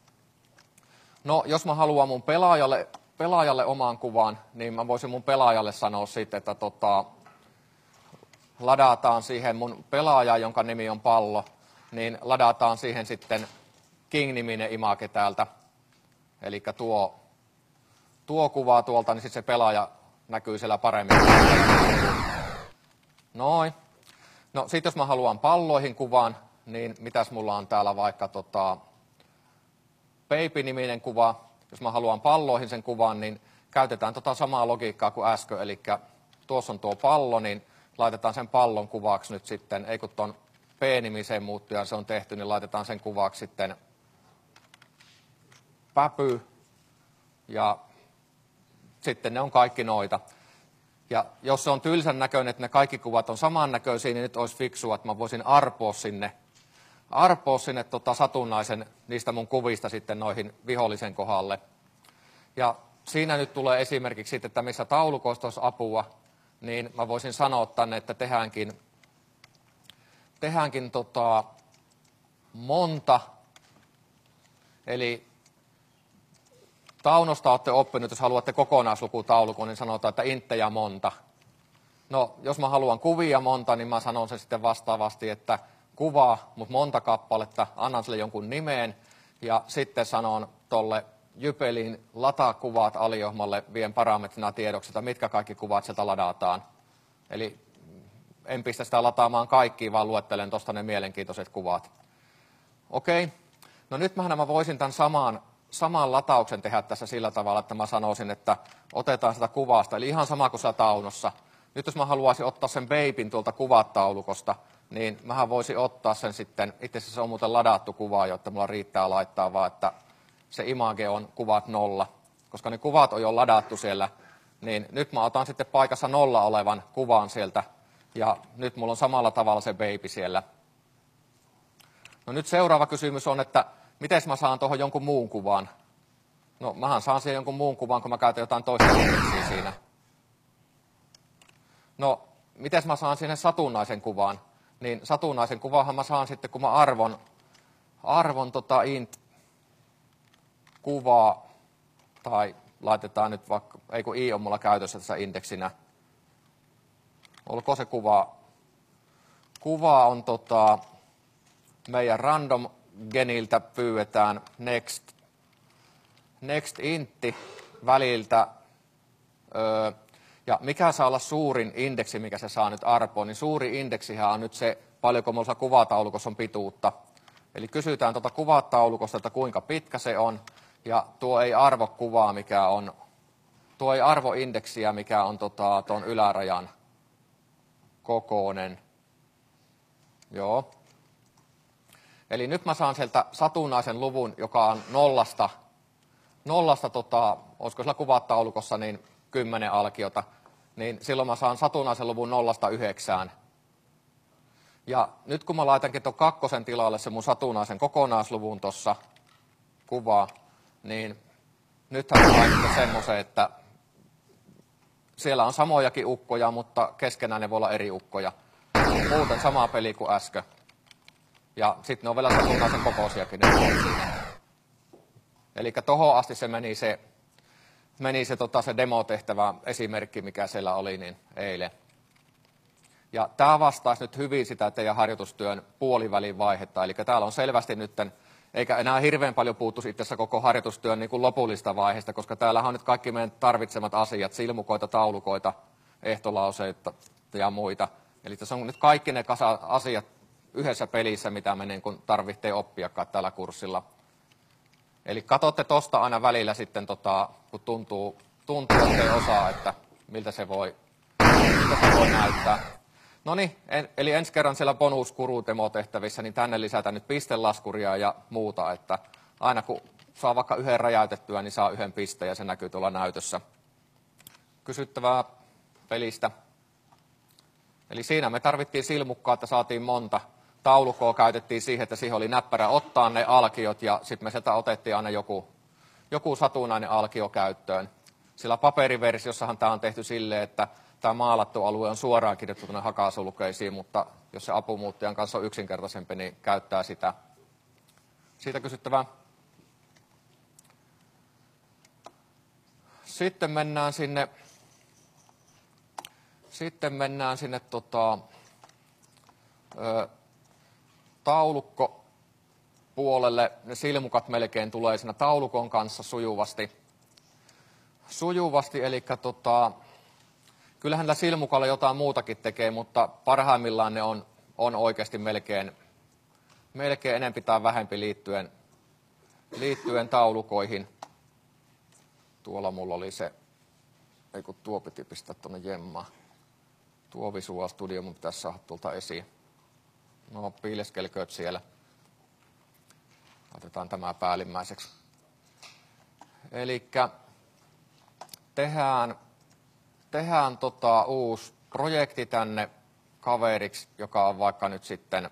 No, jos mä haluan mun pelaajalle, pelaajalle omaan kuvan, niin mä voisin mun pelaajalle sanoa sitten, että tota, ladataan siihen mun pelaaja, jonka nimi on Pallo, niin ladataan siihen sitten King-niminen image täältä. Eli tuo, tuo kuva tuolta, niin sitten se pelaaja näkyy siellä paremmin. Noin. No sitten jos mä haluan palloihin kuvan, niin mitäs mulla on täällä vaikka tota, Baby-niminen kuva. Jos mä haluan palloihin sen kuvan, niin käytetään tota samaa logiikkaa kuin äsken. Eli tuossa on tuo pallo, niin laitetaan sen pallon kuvaksi nyt sitten, ei kun tuon P-nimiseen muuttujan se on tehty, niin laitetaan sen kuvaksi sitten päpy. Ja sitten ne on kaikki noita. Ja jos se on tylsän näköinen, että ne kaikki kuvat on samannäköisiä, niin nyt olisi fiksua, että mä voisin arpoa sinne, arpoa sinne tota satunnaisen niistä mun kuvista sitten noihin vihollisen kohdalle. Ja siinä nyt tulee esimerkiksi sitten, että missä taulukoista olisi apua, niin mä voisin sanoa tänne, että tehdäänkin, tehdäänkin tota monta, eli Taunosta olette oppinut, jos haluatte kokonaislukutaulukon, niin sanotaan, että inttejä monta. No, jos mä haluan kuvia monta, niin mä sanon sen sitten vastaavasti, että kuvaa, mutta monta kappaletta, annan sille jonkun nimeen, ja sitten sanon tolle Jypeliin lataa kuvat aliohmalle, vien parametrina tiedoksi, että mitkä kaikki kuvat sieltä ladataan. Eli en pistä sitä lataamaan kaikkiin, vaan luettelen tuosta ne mielenkiintoiset kuvat. Okei, no nyt mä voisin tämän saman saman latauksen tehdä tässä sillä tavalla, että mä sanoisin, että otetaan sitä kuvasta, eli ihan sama kuin siellä taunossa. Nyt jos mä haluaisin ottaa sen babyn tuolta kuvataulukosta, niin mähän voisin ottaa sen sitten, itse asiassa se on muuten ladattu kuva, jotta mulla riittää laittaa vaan, että se image on kuvat nolla. Koska ne kuvat on jo ladattu siellä, niin nyt mä otan sitten paikassa nolla olevan kuvan sieltä, ja nyt mulla on samalla tavalla se baby siellä. No nyt seuraava kysymys on, että miten mä saan tuohon jonkun muun kuvan? No, mähän saan siihen jonkun muun kuvan, kun mä käytän jotain toista indeksiä siinä. No, miten mä saan sinne satunnaisen kuvan? Niin satunnaisen kuvahan mä saan sitten, kun mä arvon, arvon tota int kuvaa, tai laitetaan nyt vaikka, ei kun i on mulla käytössä tässä indeksinä. Olko se kuva? Kuva on tota, meidän random geniltä pyydetään next, next intti väliltä. Öö, ja mikä saa olla suurin indeksi, mikä se saa nyt arpoon, niin suuri indeksihän on nyt se, paljonko mulla kuvataulukossa on pituutta. Eli kysytään tuota kuvataulukosta, että kuinka pitkä se on, ja tuo ei arvo kuvaa, mikä on, tuo ei arvo indeksiä, mikä on tota, tuon ylärajan kokoinen. Joo. Eli nyt mä saan sieltä satunnaisen luvun, joka on nollasta, nollasta tota, olisiko sillä kuvataulukossa, niin kymmenen alkiota, niin silloin mä saan satunnaisen luvun nollasta yhdeksään. Ja nyt kun mä laitankin tuon kakkosen tilalle se mun satunnaisen kokonaisluvun tuossa kuvaa, niin nythän mä laitan semmoisen, että siellä on samojakin ukkoja, mutta keskenään ne voi olla eri ukkoja. Muuten sama peli kuin äsken. Ja sitten ne on vielä satunnaisen kokoisiakin. Eli tohon asti se meni se, meni se, tota, se demotehtävä esimerkki, mikä siellä oli niin eilen. Ja tämä vastaisi nyt hyvin sitä teidän harjoitustyön puolivälin vaihetta. Eli täällä on selvästi nyt, eikä enää hirveän paljon puuttuisi itse asiassa koko harjoitustyön niin kuin lopullista vaiheesta, koska täällä on nyt kaikki meidän tarvitsemat asiat, silmukoita, taulukoita, ehtolauseita ja muita. Eli tässä on nyt kaikki ne kasa asiat yhdessä pelissä, mitä me niin kuin tarvitsee oppiakaan tällä kurssilla. Eli katsotte tuosta aina välillä sitten, tota, kun tuntuu, tuntuu että ei osaa, että miltä se voi, miltä se voi näyttää. No niin, en, eli ensi kerran siellä bonuskuru-demotehtävissä, niin tänne lisätään nyt pistelaskuria ja muuta, että aina kun saa vaikka yhden räjäytettyä, niin saa yhden pisteen ja se näkyy tuolla näytössä. Kysyttävää pelistä. Eli siinä me tarvittiin silmukkaa, että saatiin monta. Taulukkoa käytettiin siihen, että siihen oli näppärä ottaa ne alkiot ja sitten me sieltä otettiin aina joku, joku satunnainen alkio käyttöön. Sillä paperiversiossahan tämä on tehty silleen, että tämä maalattu alue on suoraan kirjoitettu tuonne hakasulkeisiin, mutta jos se apumuuttajan kanssa on yksinkertaisempi, niin käyttää sitä. Siitä kysyttävää. Sitten mennään sinne, sitten mennään sinne tota, ö, taulukkopuolelle. Ne silmukat melkein tulee siinä taulukon kanssa sujuvasti. Sujuvasti, eli tota, kyllähän tällä silmukalla jotain muutakin tekee, mutta parhaimmillaan ne on, on oikeasti melkein, melkein enempi tai vähempi liittyen, liittyen taulukoihin. Tuolla mulla oli se, ei kun tuo piti pistää tuonne jemmaan. Tuo Visual Studio mun pitäisi saada tuolta esiin. No, piileskelkööt siellä. Otetaan tämä päällimmäiseksi. Elikkä tehdään, tehdään tota uusi projekti tänne kaveriksi, joka on vaikka nyt sitten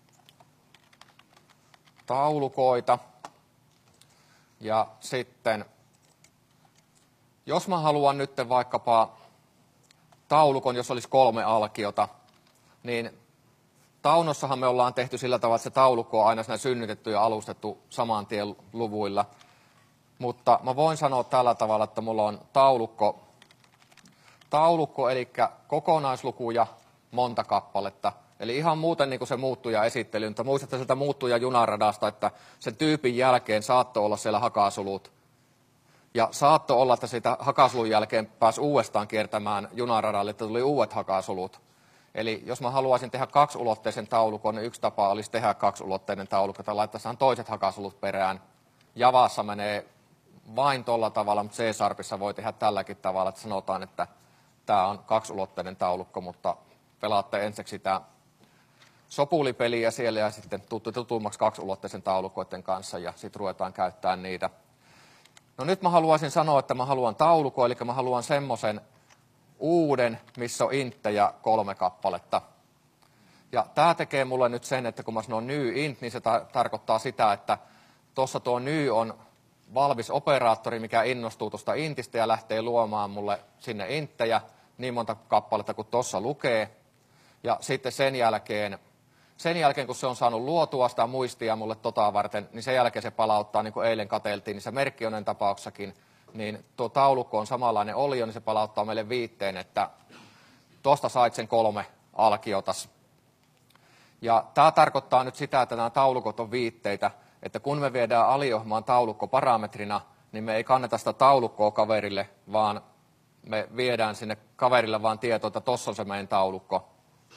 taulukoita. Ja sitten, jos mä haluan nyt vaikkapa taulukon, jos olisi kolme alkiota, niin Taunossahan me ollaan tehty sillä tavalla, että se taulukko on aina synnytetty ja alustettu saman tien luvuilla. Mutta mä voin sanoa tällä tavalla, että mulla on taulukko, taulukko eli kokonaislukuja monta kappaletta. Eli ihan muuten niin kuin se muuttuja esittely, mutta muistatte sieltä muuttuja junaradasta, että sen tyypin jälkeen saattoi olla siellä hakasulut. Ja saattoi olla, että siitä hakasulun jälkeen pääsi uudestaan kiertämään junaradalle, että tuli uudet hakasulut. Eli jos mä haluaisin tehdä kaksiulotteisen taulukon, niin yksi tapa olisi tehdä kaksiulotteinen taulukko, tai laittaa toiset hakasulut perään. Javassa menee vain tuolla tavalla, mutta C-Sharpissa voi tehdä tälläkin tavalla, että sanotaan, että tämä on kaksiulotteinen taulukko, mutta pelaatte ensiksi sitä sopulipeliä siellä ja sitten tuutte tutummaksi kaksiulotteisen taulukoiden kanssa ja sitten ruvetaan käyttämään niitä. No nyt mä haluaisin sanoa, että mä haluan taulukon, eli mä haluan semmoisen uuden, missä on inttejä kolme kappaletta. Ja tämä tekee mulle nyt sen, että kun mä sanon new int, niin se ta- tarkoittaa sitä, että tuossa tuo Ny on valmis operaattori, mikä innostuu tuosta intistä ja lähtee luomaan mulle sinne inttejä niin monta kappaletta kuin tuossa lukee. Ja sitten sen jälkeen, sen jälkeen, kun se on saanut luotua sitä muistia mulle tota varten, niin sen jälkeen se palauttaa, niin kuin eilen katseltiin, niin se Merkkionen tapauksessakin, niin tuo taulukko on samanlainen olio, niin se palauttaa meille viitteen, että tuosta sait sen kolme alkiotas. Ja tämä tarkoittaa nyt sitä, että nämä taulukot on viitteitä, että kun me viedään aliohmaan taulukko parametrina, niin me ei kanneta sitä taulukkoa kaverille, vaan me viedään sinne kaverille vaan tietoa, että tuossa on se meidän taulukko.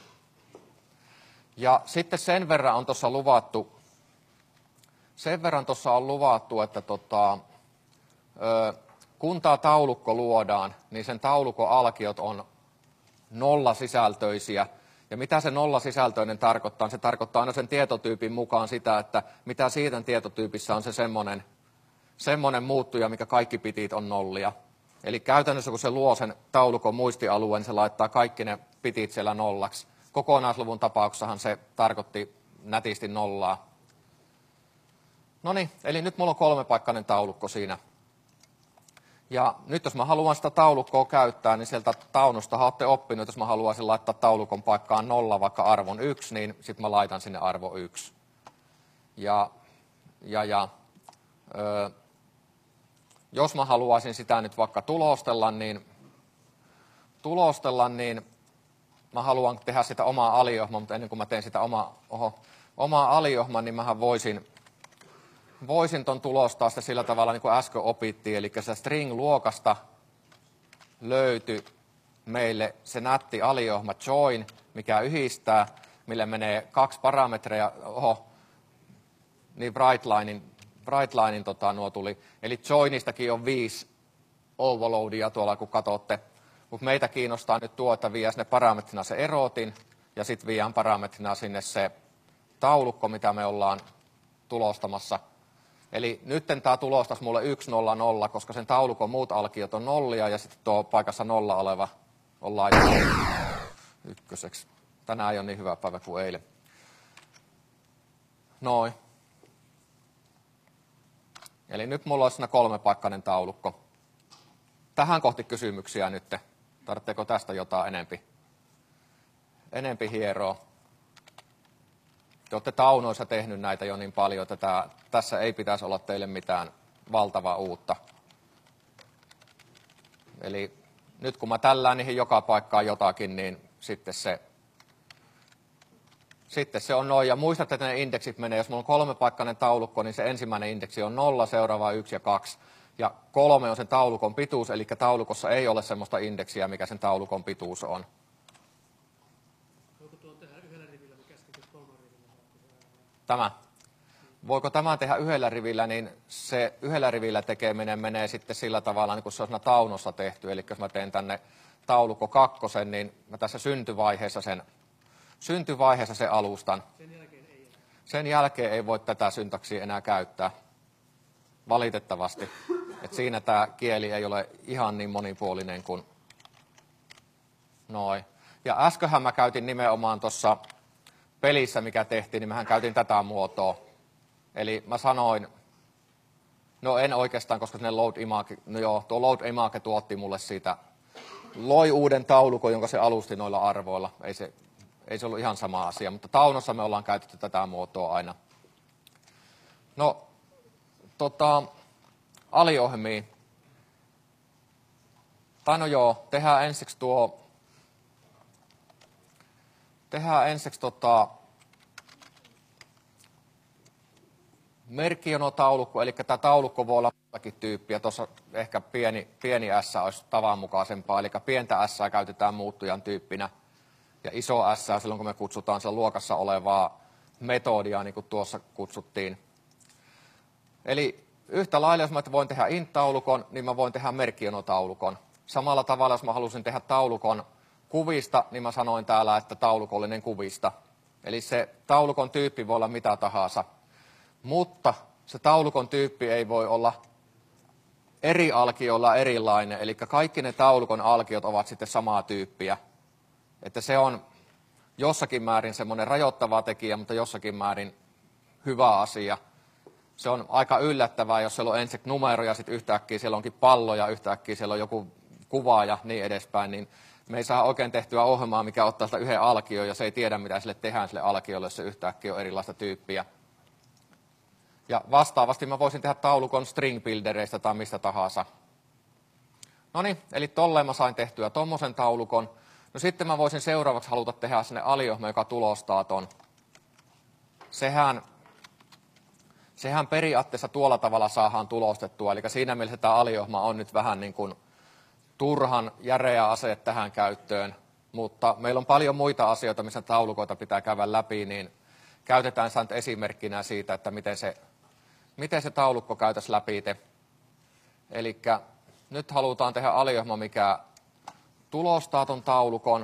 Ja sitten sen verran on tuossa luvattu, sen verran tuossa on luvattu, että tota, ö, kun tämä taulukko luodaan, niin sen taulukon alkiot on nollasisältöisiä. Ja mitä se nollasisältöinen tarkoittaa? Se tarkoittaa aina sen tietotyypin mukaan sitä, että mitä siitä tietotyypissä on se semmoinen, semmoinen muuttuja, mikä kaikki pitit on nollia. Eli käytännössä kun se luo sen taulukon muistialueen, niin se laittaa kaikki ne pitit siellä nollaksi. Kokonaisluvun tapauksessahan se tarkoitti nätisti nollaa. No niin, eli nyt mulla on kolmepaikkainen taulukko siinä. Ja nyt jos mä haluan sitä taulukkoa käyttää, niin sieltä taunusta olette oppinut, jos mä haluaisin laittaa taulukon paikkaan nolla, vaikka arvon yksi, niin sitten mä laitan sinne arvo yksi. Ja, ja, ja ö, jos mä haluaisin sitä nyt vaikka tulostella, niin, tulostella, niin mä haluan tehdä sitä omaa aliohmaa, mutta ennen kuin mä teen sitä oma, oho, omaa aliohmaa, niin mähän voisin, voisin ton tulostaa sitä sillä tavalla, niin kuin äsken opittiin. Eli se string-luokasta löytyi meille se nätti aliohma join, mikä yhdistää, mille menee kaksi parametreja, oho, niin brightlinein, brightlinein tota, nuo tuli. Eli joinistakin on viisi overloadia tuolla, kun katsotte. Mutta meitä kiinnostaa nyt tuo, että viedään sinne parametrina se erotin, ja sitten viedään parametrina sinne se taulukko, mitä me ollaan tulostamassa. Eli nyt tämä tulostaisi mulle yksi nolla nolla, koska sen taulukon muut alkiot on nollia, ja sitten tuo paikassa nolla oleva on laitettu ykköseksi. Tänään ei ole niin hyvä päivä kuin eilen. Noin. Eli nyt mulla olisi siinä kolmepaikkainen taulukko. Tähän kohti kysymyksiä nyt. Tarvitseeko tästä jotain enempi? Enempi hieroa. Te olette taunoissa tehnyt näitä jo niin paljon, että tämä, tässä ei pitäisi olla teille mitään valtavaa uutta. Eli nyt kun mä tällään niihin joka paikkaan jotakin, niin sitten se, sitten se on noin. Ja muistatte, että ne indeksit menee, jos mulla on kolmepaikkainen taulukko, niin se ensimmäinen indeksi on nolla, seuraava yksi ja kaksi. Ja kolme on sen taulukon pituus, eli taulukossa ei ole sellaista indeksiä, mikä sen taulukon pituus on. Voiko tuon tehdä yhdellä rivillä, mikä sitten kolmella rivillä? Tämä. Voiko tämä tehdä yhdellä rivillä, niin se yhdellä rivillä tekeminen menee sitten sillä tavalla, niin kuin se on siinä taunossa tehty. Eli jos mä teen tänne taulukko kakkosen, niin mä tässä syntyvaiheessa sen, syntyvaiheessa sen alustan. Sen jälkeen ei enää. Sen jälkeen ei voi tätä syntaksia enää käyttää, valitettavasti. Et siinä tämä kieli ei ole ihan niin monipuolinen kuin noin. Ja äsköhän mä käytin nimenomaan tuossa pelissä, mikä tehtiin, niin mähän käytin tätä muotoa. Eli mä sanoin, no en oikeastaan, koska sinne load image, no joo, tuo load image tuotti mulle siitä, loi uuden taulukon, jonka se alusti noilla arvoilla. Ei se, ei se ollut ihan sama asia, mutta taunossa me ollaan käytetty tätä muotoa aina. No, tota, aliohmia. Tai no joo, tehdään ensiksi tuo, tehdään ensiksi tota, merkkijonotaulukko, eli tämä taulukko voi olla muutakin tyyppiä. Tuossa ehkä pieni, pieni S olisi tavanmukaisempaa, eli pientä S käytetään muuttujan tyyppinä. Ja iso S silloin, kun me kutsutaan siellä luokassa olevaa metodia, niin kuin tuossa kutsuttiin. Eli yhtä lailla, jos mä voin tehdä int-taulukon, niin mä voin tehdä merkkijonotaulukon. Samalla tavalla, jos mä halusin tehdä taulukon kuvista, niin mä sanoin täällä, että taulukollinen kuvista. Eli se taulukon tyyppi voi olla mitä tahansa. Mutta se taulukon tyyppi ei voi olla eri alkioilla erilainen. Eli kaikki ne taulukon alkiot ovat sitten samaa tyyppiä. Että se on jossakin määrin semmoinen rajoittava tekijä, mutta jossakin määrin hyvä asia. se on aika yllättävää, jos siellä on ensin numero ja sitten yhtäkkiä siellä onkin pallo ja yhtäkkiä siellä on joku kuva ja niin edespäin, niin me ei saa oikein tehtyä ohjelmaa, mikä ottaa sitä yhden alkion ja se ei tiedä, mitä sille tehdään sille alkiolle, jos se yhtäkkiä on erilaista tyyppiä. Ja vastaavasti mä voisin tehdä taulukon string buildereista tai mistä tahansa. No niin, eli tolleen mä sain tehtyä tommosen taulukon. No sitten mä voisin seuraavaksi haluta tehdä sinne aliohma, joka tulostaa ton. Sehän, sehän periaatteessa tuolla tavalla saadaan tulostettua, eli siinä mielessä tämä aliohma on nyt vähän niin kuin turhan järeä ase tähän käyttöön, mutta meillä on paljon muita asioita, missä taulukoita pitää käydä läpi, niin käytetään sitä nyt esimerkkinä siitä, että miten se, miten se taulukko käytäisi läpi. Eli nyt halutaan tehdä aliohma, mikä tulostaa ton taulukon.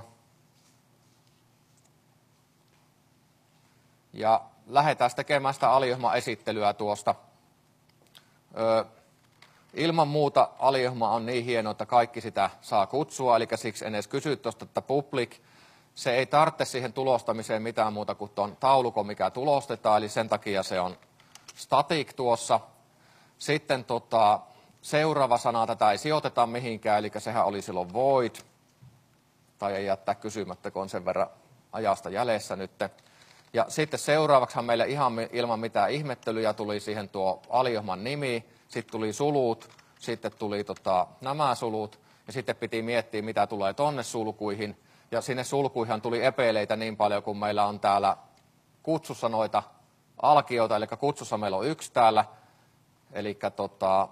Ja lähdetään tekemään sitä aliohma-esittelyä tuosta. Öö, ilman muuta aliohma on niin hieno, että kaikki sitä saa kutsua, eli siksi en edes kysy tuosta, että public. Se ei tarvitse siihen tulostamiseen mitään muuta kuin tuon taulukon, mikä tulostetaan, eli sen takia se on static tuossa. Sitten tota, seuraava sana, tätä ei sijoiteta mihinkään, eli sehän oli silloin void, tai ei jättää kysymättä, kun on sen verran ajasta jäljessä nyt. Ja sitten seuraavaksihan meille ihan ilman mitään ihmettelyjä tuli siihen tuo aliohman nimi, sitten tuli sulut, sitten tuli tota, nämä sulut, ja sitten piti miettiä, mitä tulee tonne sulkuihin. Ja sinne sulkuihin tuli epeleitä niin paljon, kun meillä on täällä kutsussa noita alkioita, eli kutsussa meillä on yksi täällä, eli tota,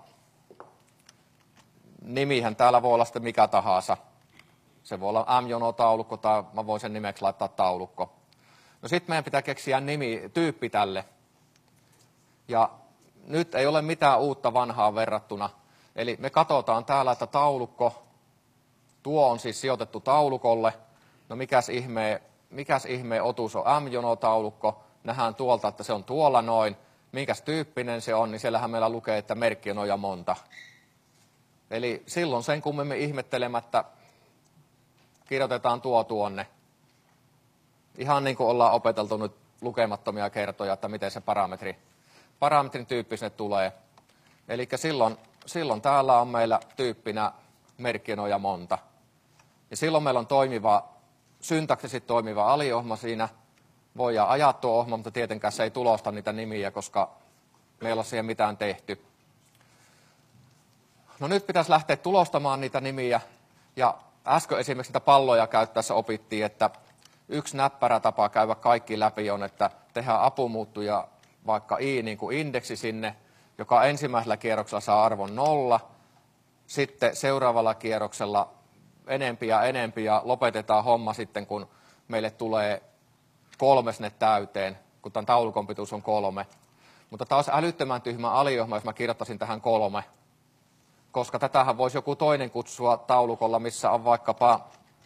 nimihän täällä voi olla sitten mikä tahansa. Se voi olla M-jono-taulukko, tai mä voin sen nimeksi laittaa taulukko. No sitten meidän pitää keksiä nimi, tyyppi tälle. Ja nyt ei ole mitään uutta vanhaa verrattuna. Eli me katsotaan täällä, että taulukko, tuo on siis sijoitettu taulukolle. No mikäs ihmeen, mikäs ihmeen otus on M-jono-taulukko. Nähdään tuolta, että se on tuolla noin. Minkäs tyyppinen se on, niin siellähän meillä lukee, että merkki on ja monta. Eli silloin sen kummemmin ihmettelemättä kirjoitetaan tuo tuonne. Ihan niin kuin ollaan opeteltu nyt lukemattomia kertoja, että miten se parametri, parametrin tyyppi sinne tulee. Eli silloin, silloin täällä on meillä tyyppinä merkki on ja monta. Ja silloin meillä on toimiva, syntaksisesti toimiva aliohma siinä. Voidaan ajaa tuo ohjelma, mutta tietenkään se ei tulosta niitä nimiä, koska meillä ei ole siihen mitään tehty. No nyt pitäisi lähteä tulostamaan niitä nimiä. Ja äsken esimerkiksi niitä palloja käyttäessä opittiin, että yksi näppärä tapa käydä kaikki läpi on, että tehdään apumuuttuja vaikka i niin kuin indeksi sinne, joka ensimmäisellä kierroksella saa arvon nolla. Sitten seuraavalla kierroksella enempi ja enempi ja lopetetaan homma sitten, kun meille tulee kolme sinne täyteen, kun tämän taulukon pituus on kolme. Mutta taas älyttömän tyhmä aliohma, jos mä kirjoittaisin tähän kolme. Koska tätähän voisi joku toinen kutsua taulukolla, missä on vaikkapa,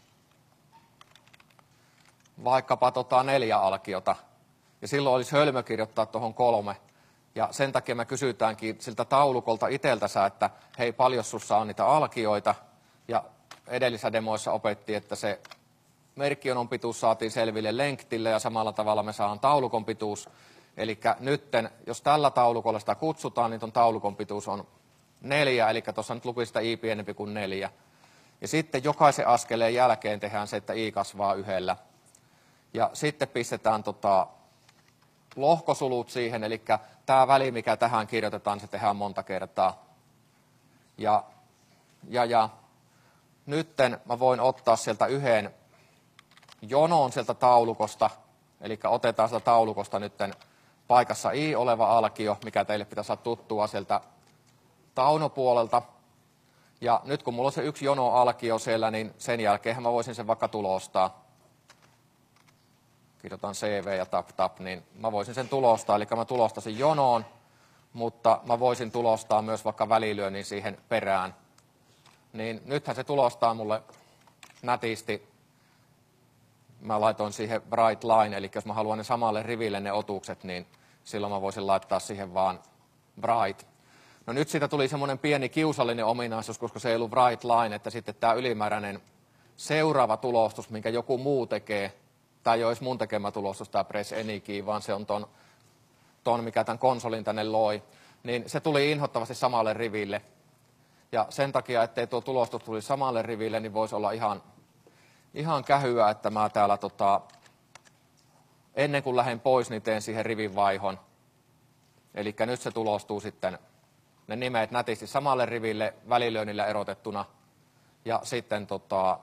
vaikkapa tota neljä alkiota. Ja silloin olisi hölmö kirjoittaa tuohon kolme. Ja sen takia me kysytäänkin siltä taulukolta itseltänsä, että hei, paljon sussa on niitä alkioita. Ja edellisissä demoissa opettiin, että se merkkionon pituus saatiin selville lengthille ja samalla tavalla me saadaan taulukon pituus. Eli nytten, jos tällä taulukolla sitä kutsutaan, niin tuon taulukon pituus on neljä, eli tuossa nyt luki sitä i pienempi kuin neljä. Ja sitten jokaisen askeleen jälkeen tehdään se, että i kasvaa yhdellä. Ja sitten pistetään tota lohkosulut siihen, eli tämä väli, mikä tähän kirjoitetaan, se tehdään monta kertaa. Ja, ja, ja nytten mä voin ottaa sieltä yhden jonon sieltä taulukosta, eli otetaan sieltä taulukosta nytten paikassa i oleva alkio, mikä teille pitäisi olla tuttua sieltä taunopuolelta. Ja nyt kun mulla on se yksi jono alkio siellä, niin sen jälkeen mä voisin sen vaikka tulostaa. Kirjoitan cv ja tap tap, niin mä voisin sen tulostaa, eli mä tulostasin jonoon, mutta mä voisin tulostaa myös vaikka välilyönnin siihen perään. Niin nythän se tulostaa mulle nätisti. Mä laitoin siihen bright line, eli jos mä haluan ne samalle riville ne otukset, niin silloin mä voisin laittaa siihen vaan bright. No nyt siitä tuli semmoinen pieni kiusallinen ominaisuus, koska se ei ollut bright line, että sitten tämä ylimääräinen seuraava tulostus, minkä joku muu tekee, tai ei olisi mun tekemä tulostus, tämä press any key, vaan se on ton, ton, mikä tämän konsolin tänne loi, niin se tuli inhottavasti samalle riville. Ja sen takia, ettei tuo tulostus tuli samalle riville, niin voisi olla ihan, ihan kähyä, että mä täällä tota, ennen kuin lähden pois, niin teen siihen rivin vaihon. Eli nyt se tulostuu sitten ne nimet nätisti samalle riville välilyönnillä erotettuna. Ja sitten tota,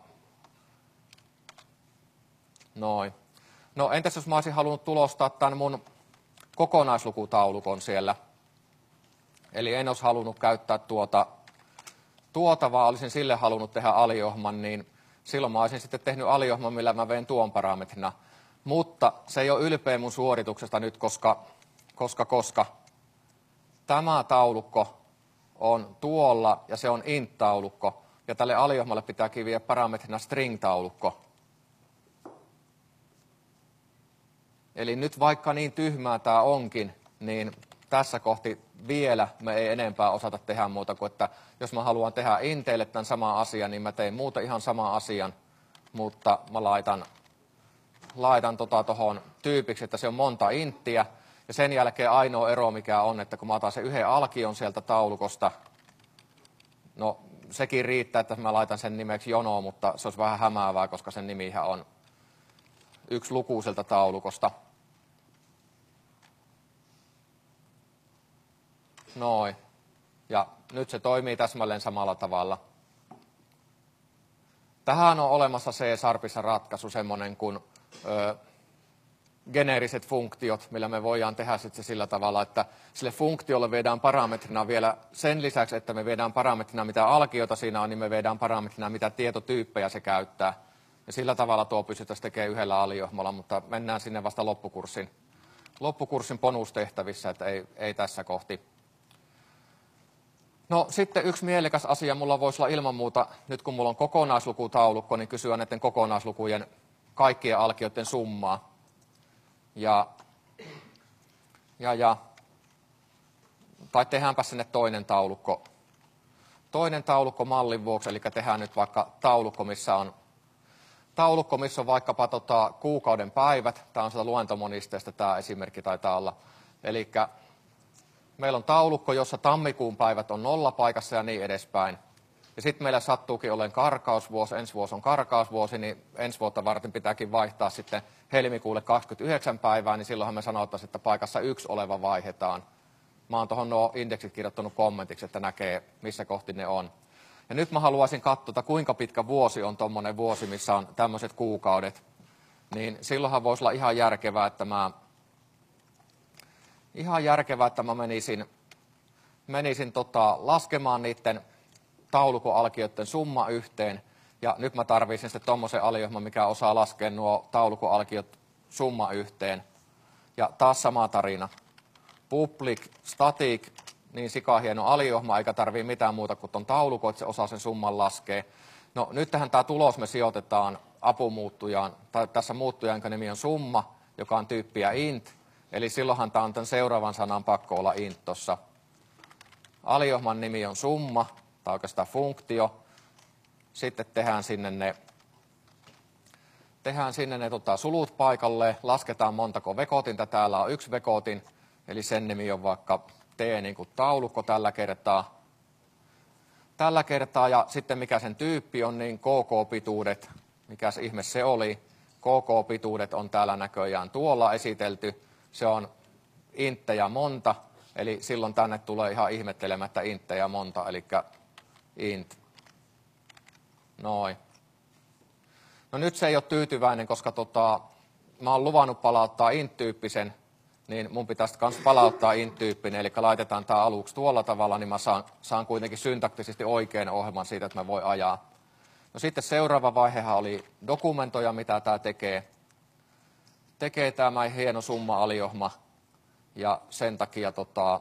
noin. No entäs jos mä olisin halunnut tulostaa tämän mun kokonaislukutaulukon siellä. Eli en olisi halunnut käyttää tuota, tuota vaan olisin sille halunnut tehdä aliohman, niin silloin mä olisin sitten tehnyt aliohman, millä mä vein tuon parametrina. Mutta se ei ole ylpeä mun suorituksesta nyt, koska, koska, koska tämä taulukko on tuolla ja se on int-taulukko. Ja tälle aliohmalle pitääkin viedä parametrina string-taulukko. Eli nyt vaikka niin tyhmää tämä onkin, niin tässä kohti vielä me ei enempää osata tehdä muuta kuin, että jos mä haluan tehdä inteille tämän saman asian, niin mä teen muuta ihan saman asian, mutta mä laitan, laitan tota tohon tyypiksi, että se on monta inttiä. Ja sen jälkeen ainoa ero mikä on, että kun mä otan sen yhden alkion sieltä taulukosta, no sekin riittää, että mä laitan sen nimeksi jono, mutta se olisi vähän hämäävää, koska sen nimihän on yksi lukuiselta taulukosta. Noin. Ja nyt se toimii täsmälleen samalla tavalla. Tähän on olemassa C-sharpissa ratkaisu, semmoinen kuin ö, geneeriset funktiot, millä me voidaan tehdä sitten se sillä tavalla, että sille funktiolle viedään parametrina vielä sen lisäksi, että me viedään parametrina mitä alkiota siinä on, niin me viedään parametrina mitä tietotyyppejä se käyttää. Ja sillä tavalla tuo pystyttäisiin tekemään yhdellä aliohmalla, mutta mennään sinne vasta loppukurssin, loppukurssin bonustehtävissä, että ei, ei tässä kohti. No sitten yksi mielekäs asia mulla voisi olla ilman muuta, nyt kun mulla on kokonaislukutaulukko, niin kysyä näiden kokonaislukujen kaikkien alkioiden summaa. Ja, ja, ja, tai tehdäänpä sinne toinen taulukko. Toinen taulukko mallin vuoksi, eli tehdään nyt vaikka taulukko, missä on, taulukko, missä on vaikkapa tota, kuukauden päivät. Tämä on sitä luentomonisteesta, tämä esimerkki taitaa olla. Eli meillä on taulukko, jossa tammikuun päivät on nolla paikassa ja niin edespäin. Ja sitten meillä sattuukin olemaan karkausvuosi, ensi vuosi on karkausvuosi, niin ensi vuotta varten pitääkin vaihtaa sitten helmikuulle kaksikymmentäyhdeksän päivää, niin silloinhan me sanottaisiin, että paikassa yksi oleva vaihdetaan. Mä oon tuohon nuo indeksit kirjoittanut kommentiksi, että näkee, missä kohti ne on. Ja nyt mä haluaisin katsoa, kuinka pitkä vuosi on tuommoinen vuosi, missä on tämmöiset kuukaudet. Niin silloinhan voisi olla ihan järkevää, että mä, ihan järkevää, että mä menisin, menisin tota, laskemaan niiden taulukoalkioiden summa yhteen. Ja nyt mä tarvitsin sitten tommosen aliohman, mikä osaa laskea nuo taulukoalkiot summa yhteen. Ja taas sama tarina. Public, static, niin sikahieno aliohma, eikä tarvii mitään muuta kuin ton taulukon, että se osaa sen summan laskea. No nyt tähän tämä tulos me sijoitetaan apumuuttujaan, tai tässä muuttujan, jonka nimi on summa, joka on tyyppiä int. Eli silloinhan tämä on tämän seuraavan sanan pakko olla int tossa. Aliohman nimi on summa, tai oikeastaan funktio. Sitten tehdään sinne ne, tehdään sinne ne tota, sulut paikalle, lasketaan montako vekotinta. Täällä on yksi vekotin, eli sen nimi on vaikka t niin kuin taulukko tällä kertaa. Tällä kertaa, ja sitten mikä sen tyyppi on, niin kk-pituudet, mikäs ihme se oli. Kk-pituudet on täällä näköjään tuolla esitelty. Se on inttejä monta, eli silloin tänne tulee ihan ihmettelemättä inttejä monta, eli int. Noin. No nyt se ei ole tyytyväinen, koska tota, mä oon luvannut palauttaa int-tyyppisen, niin mun pitäisi myös palauttaa int-tyyppinen, eli laitetaan tämä aluksi tuolla tavalla, niin mä saan, saan kuitenkin syntaktisesti oikean ohjelman siitä, että mä voin ajaa. No sitten seuraava vaihehan oli dokumentoja, mitä tämä tekee. Tekee tämä hieno summa-aliohma, ja sen takia tota,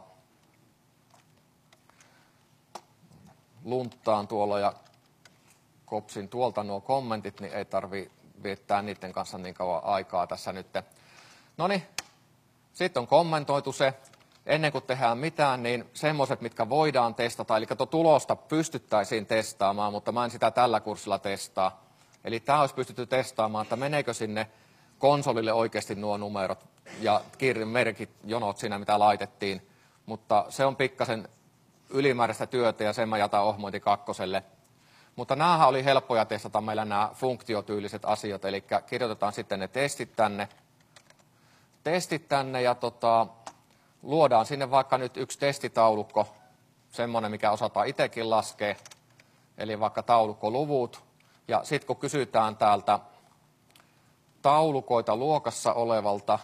lunttaan tuolla ja kopsin tuolta nuo kommentit, niin ei tarvitse viettää niiden kanssa niin kauan aikaa tässä nyt. Noniin, sitten on kommentoitu se. Ennen kuin tehdään mitään, niin semmoiset, mitkä voidaan testata, eli tuo tulosta pystyttäisiin testaamaan, mutta mä en sitä tällä kurssilla testaa. Eli tämä olisi pystytty testaamaan, että meneekö sinne konsolille oikeasti nuo numerot. ja merkit, jonot siinä, mitä laitettiin. Mutta se on pikkasen ylimääräistä työtä ja sen mä jätän ohmointi kakkoselle. Mutta näähän oli helppoja testata meillä nämä funktiotyyliset asiat, eli kirjoitetaan sitten ne testit tänne. Testit tänne ja tota, luodaan sinne vaikka nyt yksi testitaulukko, semmoinen mikä osataan itsekin laskea, eli vaikka taulukkoluvut. Ja sitten kun kysytään täältä taulukoita luokassa olevalta,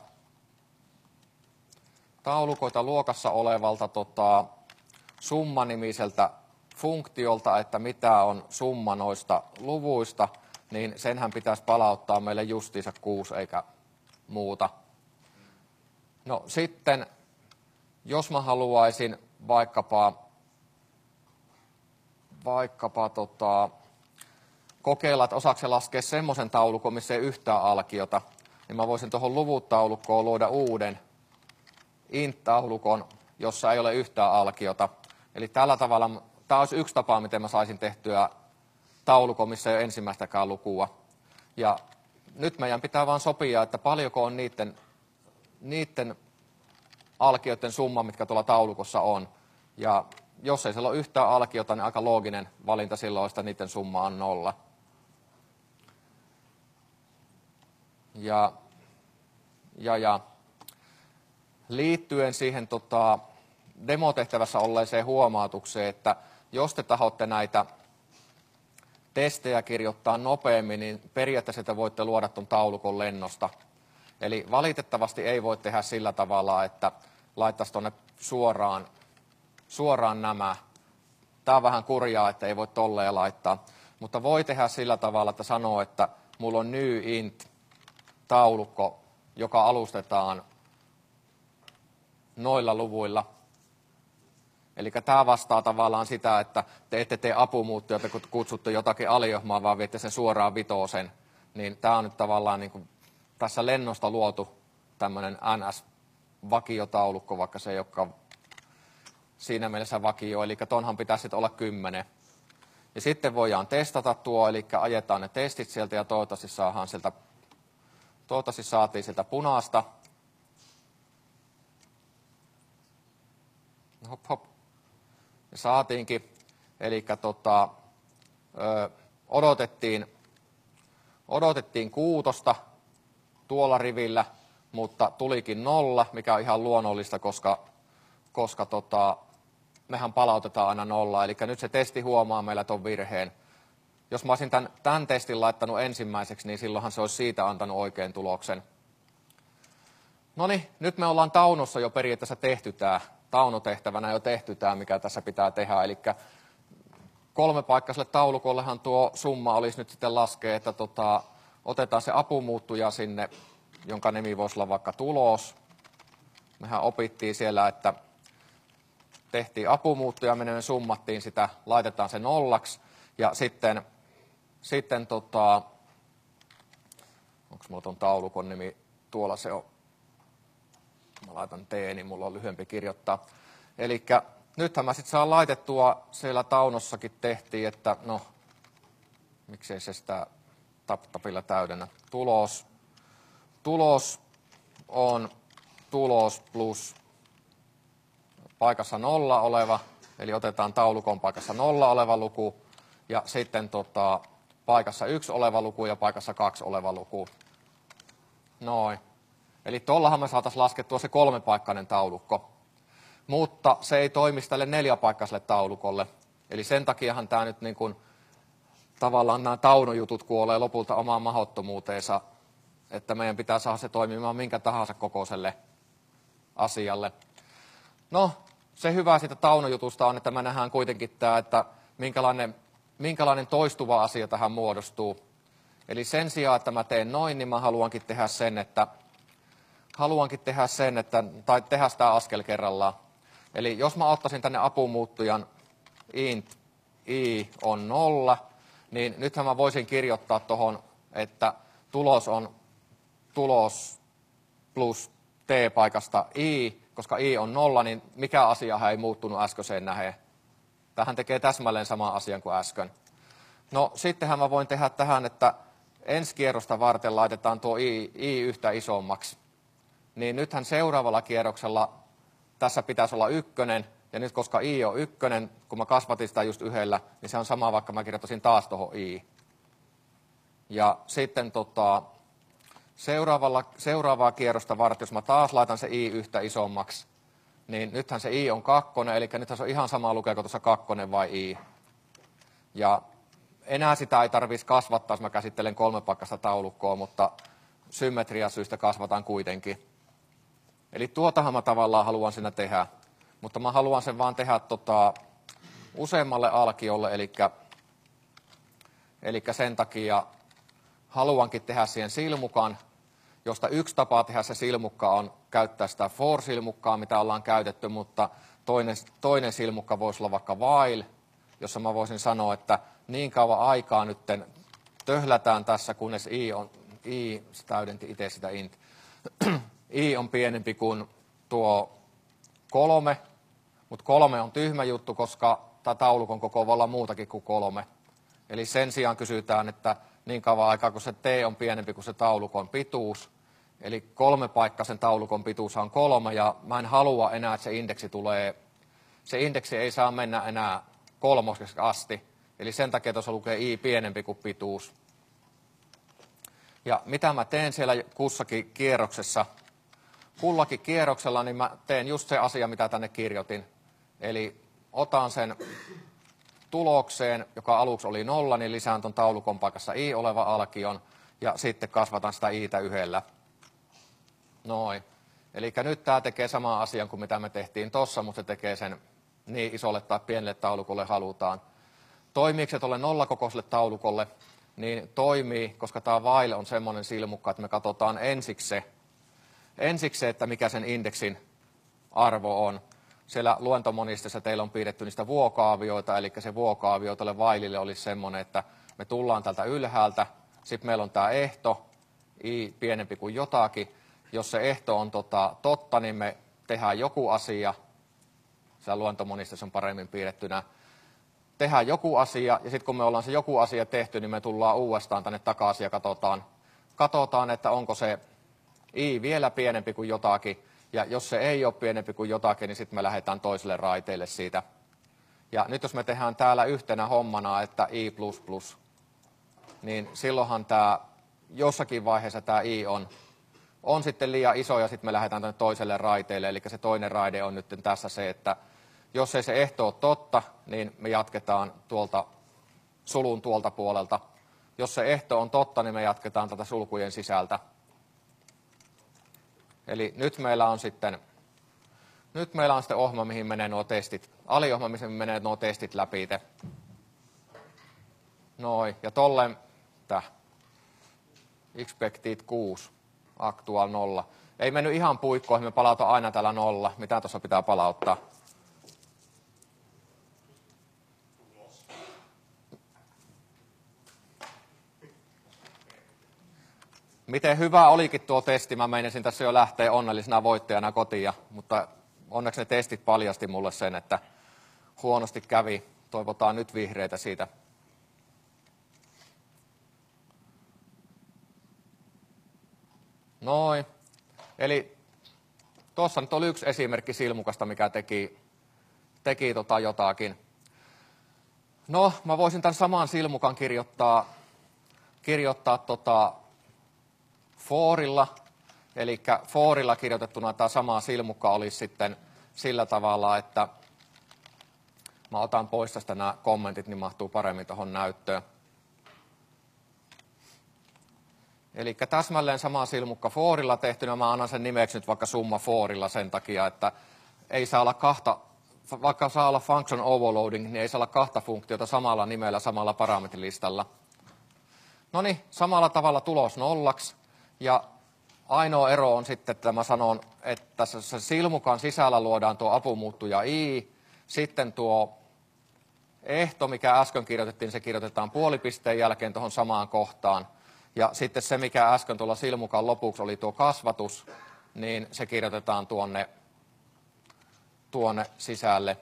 taulukoita luokassa olevalta tota, summanimiseltä funktiolta, että mitä on summa noista luvuista, niin senhän pitäisi palauttaa meille justiinsa kuusi eikä muuta. No sitten, jos mä haluaisin vaikkapa, vaikkapa tota, kokeilla, että osaako se laskea semmoisen taulukon, missä ei yhtään alkiota, niin mä voisin tuohon luvut-taulukkoon luoda uuden int-taulukon, jossa ei ole yhtään alkiota. Eli tällä tavalla, tämä olisi yksi tapa, miten mä saisin tehtyä taulukon, missä ei ole ensimmäistäkään lukua. Ja nyt meidän pitää vaan sopia, että paljonko on niiden, niiden alkioiden summa, mitkä tuolla taulukossa on. Ja jos ei siellä ole yhtään alkiota, niin aika looginen valinta silloin, että niiden summa on nolla. Ja, ja, ja liittyen siihen tota, demotehtävässä olleeseen huomautukseen, että jos te tahotte näitä testejä kirjoittaa nopeammin, niin periaatteessa te voitte luoda tuon taulukon lennosta. Eli valitettavasti ei voi tehdä sillä tavalla, että laittaisi tuonne suoraan, suoraan nämä. Tämä on vähän kurjaa, että ei voi tolleen laittaa. Mutta voi tehdä sillä tavalla, että sanoo, että mulla on new int taulukko, joka alustetaan noilla luvuilla. Eli tämä vastaa tavallaan sitä, että te ette tee apumuuttoja, kun kutsutte jotakin aliohmaa, vaan viette sen suoraan vitosen. Niin tämä on nyt tavallaan niin kuin tässä lennosta luotu tämmöinen N S-vakiotaulukko, vaikka se ei olekaan siinä mielessä vakio. Eli tonhan pitäisi sitten olla kymmenen. Ja sitten voidaan testata tuo, eli ajetaan ne testit sieltä ja toivottavasti saadaan sieltä, toivottavasti saatiin sieltä punaista. Hop, hop. Ja saatiinkin, eli tota, ö, odotettiin, odotettiin kuutosta tuolla rivillä, mutta tulikin nolla, mikä on ihan luonnollista, koska, koska tota, mehän palautetaan aina nolla. Eli nyt se testi huomaa meillä tuon virheen. Jos mä olisin tämän, tämän testin laittanut ensimmäiseksi, niin silloinhan se olisi siitä antanut oikein tuloksen. No niin, nyt me ollaan taunossa jo periaatteessa tehty tämä. Taunotehtävänä jo tehty tämä, mikä tässä pitää tehdä. Eli kolmepaikkaiselle taulukollehan tuo summa olisi nyt sitten laskea, että tota, otetaan se apumuuttuja sinne, jonka nimi voisi olla vaikka tulos. Mehän opittiin siellä, että tehtiin apumuuttuja, me summattiin sitä, laitetaan se nollaksi. Ja sitten, sitten tota, onko mulla tuon taulukon nimi, tuolla se on. Mä laitan T, niin mulla on lyhyempi kirjoittaa. Eli nythän mä sitten saan laitettua, siellä taunossakin tehtiin, että no, miksei se sitä tap-tapilla täydennä. Tulos, tulos on tulos plus paikassa nolla oleva, eli otetaan taulukon paikassa nolla oleva luku, ja sitten tota, paikassa yksi oleva luku ja paikassa kaksi oleva luku. Noin. Eli tuollahan me saataisiin laskettua se kolmepaikkainen taulukko, mutta se ei toimisi tälle neljäpaikkaiselle taulukolle. Eli sen takiahan tämä nyt niin kuin, tavallaan nämä taunojutut kuolee lopulta omaan mahdottomuuteensa, että meidän pitää saada se toimimaan minkä tahansa kokoiselle asialle. No, se hyvä siitä taunojutusta on, että me nähdään kuitenkin tämä, että minkälainen, minkälainen toistuva asia tähän muodostuu. Eli sen sijaan, että mä teen noin, niin mä haluankin tehdä sen, että Haluankin tehdä sen, että, tai tehdä sitä askel kerrallaan. Eli jos mä ottaisin tänne apumuuttujan int i on nolla, niin nythän mä voisin kirjoittaa tuohon, että tulos on tulos plus t paikasta i, koska i on nolla, niin mikä asia ei muuttunut äskeiseen nähden. Tähän tekee täsmälleen saman asian kuin äsken. No sittenhän mä voin tehdä tähän, että ensi kierrosta varten laitetaan tuo i, i yhtä isommaksi. niin nythän seuraavalla kierroksella tässä pitäisi olla ykkönen, ja nyt koska i on ykkönen, kun mä kasvatin sitä just yhdellä, niin se on sama, vaikka mä kirjoittaisin taas tuohon i. Ja sitten tota, seuraavalla, seuraavaa kierrosta varten, jos mä taas laitan se i yhtä isommaksi, niin nythän se i on kakkonen, eli nythän se on ihan sama lukeeko tuossa kakkonen vai i. Ja enää sitä ei tarvitsisi kasvattaa, jos mä käsittelen kolmepaikkaista taulukkoa, mutta symmetriasyistä kasvataan kuitenkin. Eli tuotahan mä tavallaan haluan siinä tehdä, mutta mä haluan sen vaan tehdä tota, useammalle alkiolle, eli, eli sen takia haluankin tehdä siihen silmukan, josta yksi tapa tehdä se silmukka on käyttää sitä for-silmukkaa, mitä ollaan käytetty, mutta toinen, toinen silmukka voisi olla vaikka while, jossa mä voisin sanoa, että niin kauan aikaa nyt töhlätään tässä, kunnes i on, i täydenti itse sitä int, i on pienempi kuin tuo kolme, mutta kolme on tyhmä juttu, koska tämä taulukon koko voi olla muutakin kuin kolme. Eli sen sijaan kysytään, että niin kauan aikaa, kun se t on pienempi kuin se taulukon pituus, eli kolmepaikkaisen taulukon pituus on kolme, ja mä en halua enää, että se indeksi tulee, se indeksi ei saa mennä enää kolmoseksi asti, eli sen takia tuossa lukee i pienempi kuin pituus. Ja mitä mä teen siellä kussakin kierroksessa? Kullakin kierroksella niin mä teen just se asia, mitä tänne kirjoitin. Eli otan sen tulokseen, joka aluksi oli nolla, niin lisään tuon taulukon paikassa i oleva alkion, ja sitten kasvatan sitä i'tä yhdellä. Noin. Eli nyt tämä tekee saman asian kuin mitä me tehtiin tuossa, mutta se tekee sen niin isolle tai pienelle taulukolle halutaan. Toimiiko se tuolle nollakokoiselle taulukolle? Niin toimii, koska tämä while on semmoinen silmukka, että me katsotaan ensiksi se, ensiksi se, että mikä sen indeksin arvo on. Siellä luentomonistessa teillä on piirretty niistä vuokaavioita, eli se vuokaavio tuolle whileille olisi semmoinen, että me tullaan tältä ylhäältä, sitten meillä on tämä ehto, i pienempi kuin jotakin. Jos se ehto on tota, totta, niin me tehdään joku asia, siellä luentomonistessa on paremmin piirrettynä, tehdään joku asia, ja sitten kun me ollaan se joku asia tehty, niin me tullaan uudestaan tänne takaisin ja katsotaan, katsotaan, että onko se i vielä pienempi kuin jotakin, ja jos se ei ole pienempi kuin jotakin, niin sitten me lähdetään toiselle raiteelle siitä. Ja nyt jos me tehdään täällä yhtenä hommana, että i plus plus, niin silloinhan tämä jossakin vaiheessa tämä i on, on sitten liian iso, ja sitten me lähdetään tänne toiselle raiteelle, eli se toinen raide on nyt tässä se, että jos ei se ehto ole totta, niin me jatketaan tuolta sulun tuolta puolelta. Jos se ehto on totta, niin me jatketaan tätä sulkujen sisältä. Eli nyt meillä on sitten, nyt meillä on sitten ohjelma, mihin menee nuo testit, aliohjelma, mihin menee nuo testit läpi. Noin, ja tolleen, täh, expected kuusi, actual nolla. Ei mennyt ihan puikkoihin, me palauta aina täällä nolla. Mitä tuossa pitää palauttaa? Miten hyvä olikin tuo testi, mä meinasin tässä jo lähteä onnellisena voittajana kotiin, mutta onneksi ne testit paljasti mulle sen, että huonosti kävi. Toivotaan nyt vihreitä siitä. Noin. Eli tuossa nyt oli yksi esimerkki silmukasta, mikä teki, teki tota jotakin. No, mä voisin tämän saman silmukan kirjoittaa, kirjoittaa tota forilla, eli forilla kirjoitettuna tämä sama silmukka olisi sitten sillä tavalla, että mä otan pois tästä nämä kommentit, niin mahtuu paremmin tuohon näyttöön. Eli täsmälleen sama silmukka forilla tehtynä, mä annan sen nimeksi nyt vaikka summa forilla sen takia, että ei saa olla kahta, vaikka saa olla function overloading, niin ei saa olla kahta funktiota samalla nimellä, samalla parametrilistalla. No niin, samalla tavalla tulos nollaksi. Ja ainoa ero on sitten, että mä sanon, että tässä silmukan sisällä luodaan tuo apumuuttuja i, sitten tuo ehto, mikä äsken kirjoitettiin, se kirjoitetaan puolipisteen jälkeen tuohon samaan kohtaan. Ja sitten se, mikä äsken tuolla silmukan lopuksi oli tuo kasvatus, niin se kirjoitetaan tuonne, tuonne sisälle.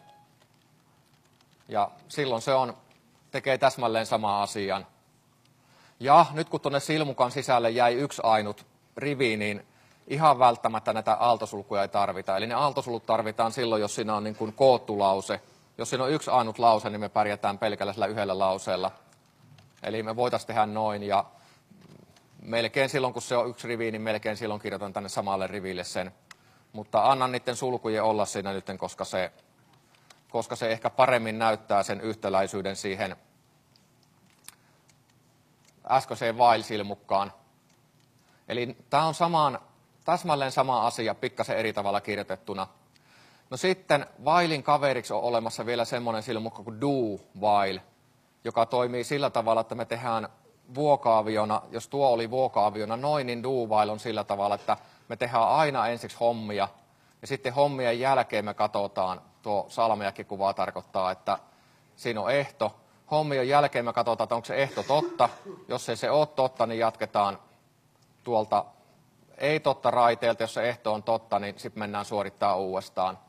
Ja silloin se on, tekee täsmälleen saman asian. Ja nyt kun tuonne silmukan sisälle jäi yksi ainut rivi, niin ihan välttämättä näitä aaltosulkuja ei tarvita. Eli ne aaltosulut tarvitaan silloin, jos siinä on niin kuin koottu lause. Jos siinä on yksi ainut lause, niin me pärjätään pelkällä sillä yhdellä lauseella. Eli me voitaisiin tehdä noin, ja melkein silloin, kun se on yksi rivi, niin melkein silloin kirjoitan tänne samalle riville sen. Mutta annan niiden sulkujen olla siinä nyt, koska se, koska se ehkä paremmin näyttää sen yhtäläisyyden siihen äskeiseen while-silmukkaan. Eli tämä on samaan, täsmälleen sama asia, pikkasen eri tavalla kirjoitettuna. No sitten whilein kaveriksi on olemassa vielä semmoinen silmukka kuin do while, joka toimii sillä tavalla, että me tehdään vuokaaviona, jos tuo oli vuokaaviona noin, niin do while on sillä tavalla, että me tehdään aina ensiksi hommia, ja sitten hommien jälkeen me katsotaan, tuo salmiakkikuva tarkoittaa, että siinä on ehto. Hommien jälkeen me katsotaan, että onko se ehto totta. Jos ei se ole totta, niin jatketaan tuolta ei totta raiteelta. Jos se ehto on totta, niin sitten mennään suorittaa uudestaan.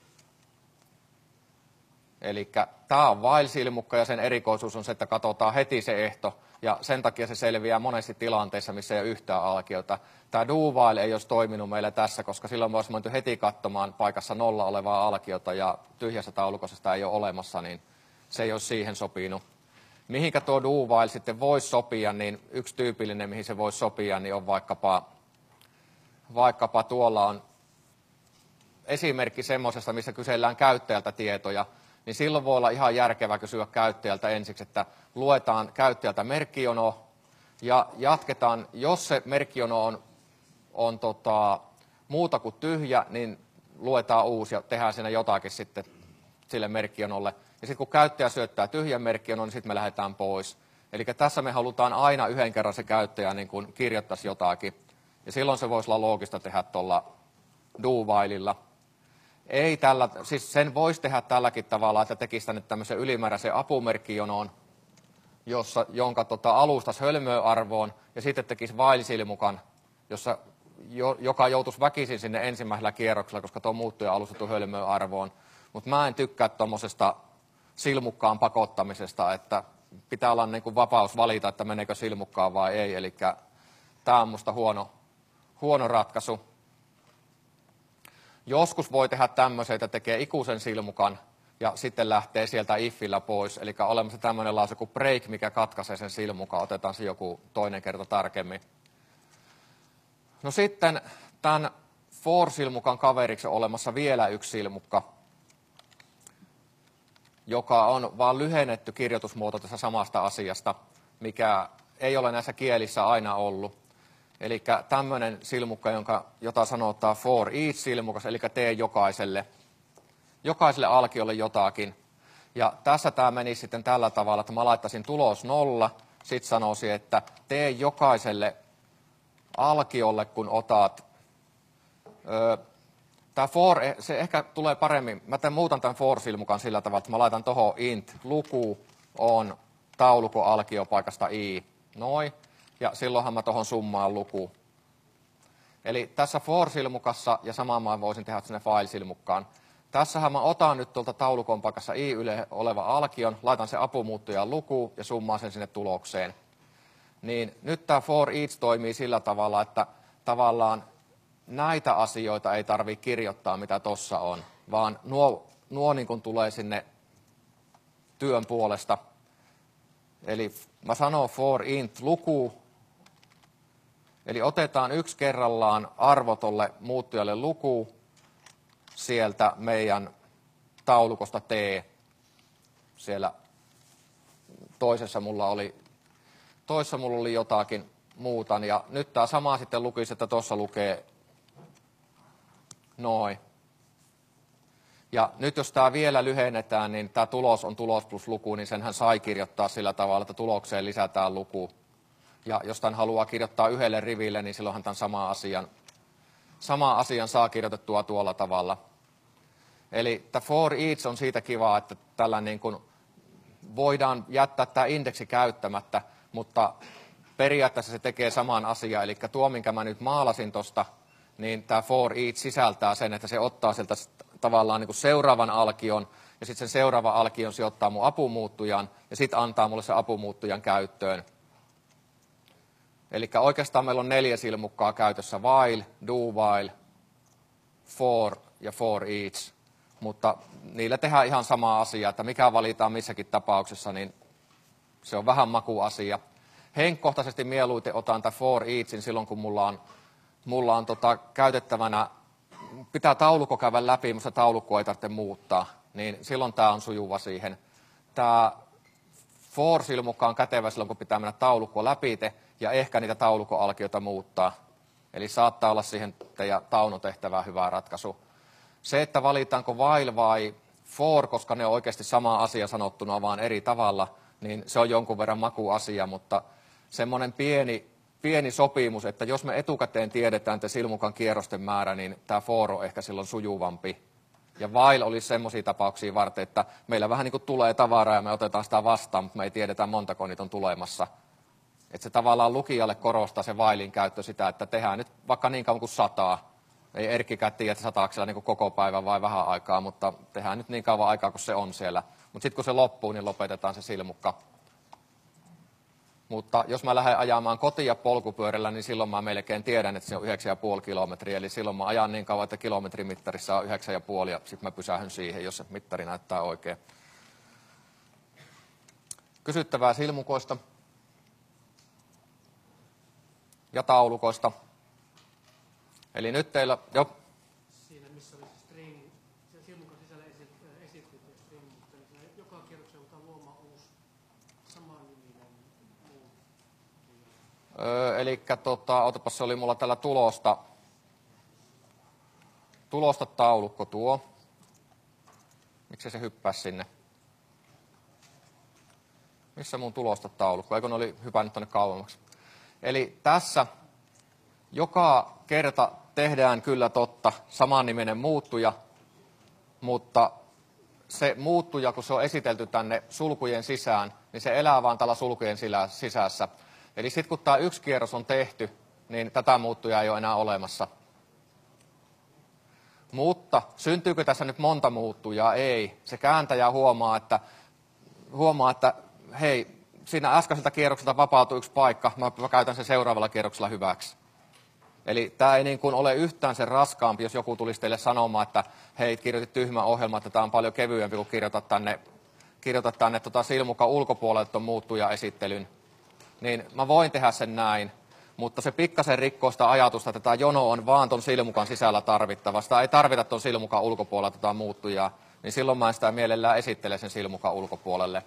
Eli tämä on while-silmukka, ja sen erikoisuus on se, että katsotaan heti se ehto. Ja sen takia se selviää monesti tilanteissa, missä ei ole yhtään alkiota. Tämä do while ei olisi toiminut meillä tässä, koska silloin me olisi menty heti katsomaan paikassa nolla olevaa alkiota, ja tyhjässä taulukossa sitä ei ole olemassa, niin se ei olisi siihen sopinut. Mihinkä tuo do while sitten voisi sopia, niin yksi tyypillinen, mihin se voisi sopia, niin on vaikkapa, vaikkapa tuolla on esimerkki semmoisesta, missä kysellään käyttäjältä tietoja, niin silloin voi olla ihan järkevää kysyä käyttäjältä ensiksi, että luetaan käyttäjältä merkkijono ja jatketaan, jos se merkkijono on, on tota, muuta kuin tyhjä, niin luetaan uusi ja tehdään siinä jotakin sitten sille merkkijonolle. Ja sitten kun käyttäjä syöttää tyhjän merkkijonon, niin sitten me lähdetään pois. Eli tässä me halutaan aina yhden kerran se käyttäjä niin kun kirjoittaisi jotakin. Ja silloin se voisi olla loogista tehdä tuolla do whileilla. Ei tällä, siis sen voisi tehdä tälläkin tavalla, että tekisi tänne tämmöisen ylimääräisen apumerkkijonoon, jossa, jonka tota, alustaisi hölmöarvoon, ja sitten tekisi while-silmukan, jossa, jo, joka joutuisi väkisin sinne ensimmäisellä kierroksella, koska tuo muuttuja alustettu hölmöarvoon. Mutta mä en tykkää tuommoisesta silmukkaan pakottamisesta, että pitää olla niin kuin vapaus valita, että meneekö silmukkaan vai ei. Eli tämä on musta huono, huono ratkaisu. Joskus voi tehdä tämmöisen, että tekee ikuisen silmukan ja sitten lähtee sieltä ifillä pois. Eli on olemassa tämmöinen lause kuin break, mikä katkaisee sen silmukan. Otetaan se joku toinen kerta tarkemmin. No sitten tämän for-silmukan kaveriksi on olemassa vielä yksi silmukka, joka on vaan lyhennetty kirjoitusmuoto tässä samasta asiasta, mikä ei ole näissä kielissä aina ollut. Eli tämmöinen silmukka, jonka, jota sanotaan for each silmukas, eli tee jokaiselle, jokaiselle alkiolle jotakin. Ja tässä tämä meni sitten tällä tavalla, että mä laittaisin tulos nolla, sitten sanoisin, että tee jokaiselle alkiolle, kun otat. Öö, Tämä for, se ehkä tulee paremmin, mä tämän muutan tämän for-silmukan sillä tavalla, että mä laitan tuohon int, luku on taulukon alkiopaikasta i, noin, ja silloinhan mä tuohon summaan luku. Eli tässä for-silmukassa, ja samaan mä voisin tehdä sinne file-silmukkaan, tässähän mä otan nyt tuolta taulukon paikassa i yle oleva alkion, laitan se apumuuttujan luku ja summaan sen sinne tulokseen. Niin nyt tämä for each toimii sillä tavalla, että tavallaan näitä asioita ei tarvitse kirjoittaa, mitä tuossa on, vaan nuo, nuo niin kuin tulee sinne työn puolesta. Eli mä sanon for int luku, eli otetaan yksi kerrallaan arvo tolle muuttujalle luku sieltä meidän taulukosta t. Siellä toisessa mulla oli, toisessa mulla oli jotakin muuta, ja nyt tämä sama sitten lukisi, että tuossa lukee noin. Ja nyt jos tämä vielä lyhennetään, niin tämä tulos on tulos plus luku, niin senhän sai kirjoittaa sillä tavalla, että tulokseen lisätään luku. Ja jos tämän haluaa kirjoittaa yhdelle riville, niin silloinhan tämän sama asian, sama asian saa kirjoitettua tuolla tavalla. Eli tämä for each on siitä kiva, että tällä niin kuin voidaan jättää tämä indeksi käyttämättä, mutta periaatteessa se tekee saman asian. Eli tuo, minkä mä nyt maalasin tuosta, niin tämä for each sisältää sen, että se ottaa sieltä tavallaan niin kuin seuraavan alkion, ja sitten sen seuraava alkion sijoittaa mun apumuuttujan, ja sitten antaa mulle se apumuuttujan käyttöön. Eli oikeastaan meillä on neljä silmukkaa käytössä, while, do while, for ja for each, mutta niillä tehdään ihan sama asia, että mikä valitaan missäkin tapauksessa, niin se on vähän makuasia. Henkkohtaisesti mieluiten otan tämän for eachin silloin, kun mulla on, mulla on tota, käytettävänä, pitää taulukko käydä läpi, mutta taulukko ei tarvitse muuttaa, niin silloin tämä on sujuva siihen. Tämä for-silmukka on kätevä silloin, kun pitää mennä taulukkoa läpi ja ehkä niitä taulukkoalkioita muuttaa. Eli saattaa olla siihen teidän taunutehtävään hyvä ratkaisu. Se, että valitaanko while vai for, koska ne on oikeasti sama asia sanottuna, vaan eri tavalla, niin se on jonkun verran makuasia, mutta semmoinen pieni, pieni sopimus, että jos me etukäteen tiedetään te silmukan kierrosten määrä, niin tämä for on ehkä silloin sujuvampi. Ja while olisi semmoisia tapauksia varten, että meillä vähän niin kuin tulee tavaraa ja me otetaan sitä vastaan, mutta me ei tiedetä montako niitä on tulemassa. Että se tavallaan lukijalle korostaa se whilein käyttö sitä, että tehdään nyt vaikka niin kauan kuin sataa. Ei Erkkikään tiedä, että sataako siellä niin kuin koko päivän vai vähän aikaa, mutta tehdään nyt niin kauan aikaa, kun se on siellä. Mutta sitten kun se loppuu, niin lopetetaan se silmukka. Mutta jos mä lähden ajamaan kotia polkupyörällä, niin silloin mä melkein tiedän, että se on yhdeksän pilkku viisi kilometriä. Eli silloin mä ajan niin kauan, että kilometrimittarissa on yhdeksän pilkku viisi ja sitten mä pysähyn siihen, jos se mittari näyttää oikein. Kysyttävää silmukoista ja taulukoista. Eli nyt teillä, jo. Siinä, missä oli se string, se silmukan sisällä esitetty string, mutta niin joka kierroksen joudutaan luomaan uusi samanniminen muu. Öö, eli tota, otapas, se oli mulla tällä tulosta, tulosta taulukko tuo. Miksi se hyppää sinne? Missä mun tulosta taulukko? Eikö ne oli hypännyt tuonne kauemmaksi? Eli tässä joka kerta tehdään kyllä totta samanniminen muuttuja, mutta se muuttuja, kun se on esitelty tänne sulkujen sisään, niin se elää vaan tällä sulkujen sisässä. Eli sitten kun tämä yksi kierros on tehty, niin tätä muuttujaa ei ole enää olemassa. Mutta syntyykö tässä nyt monta muuttujaa? Ei. Se kääntäjä huomaa, että, huomaa, että hei, siinä äskeiseltä kierrokselta vapautui yksi paikka, mä käytän sen seuraavalla kierroksella hyväksi. Eli tämä ei niin kuin ole yhtään sen raskaampi, jos joku tulisi teille sanomaan, että hei, kirjoitit tyhmä ohjelma, että tämä on paljon kevyempi, kun kirjoitat tänne, kirjoitat tänne tota silmukan ulkopuolelle tuon muuttuja-esittelyn. Niin mä voin tehdä sen näin, mutta se pikkasen rikkoo sitä ajatusta, että tämä jono on vaan tuon silmukan sisällä tarvittava. Sitä ei tarvita tuon silmukan ulkopuolella tota muuttujaa, niin silloin mä en sitä mielellään esittele sen silmukan ulkopuolelle.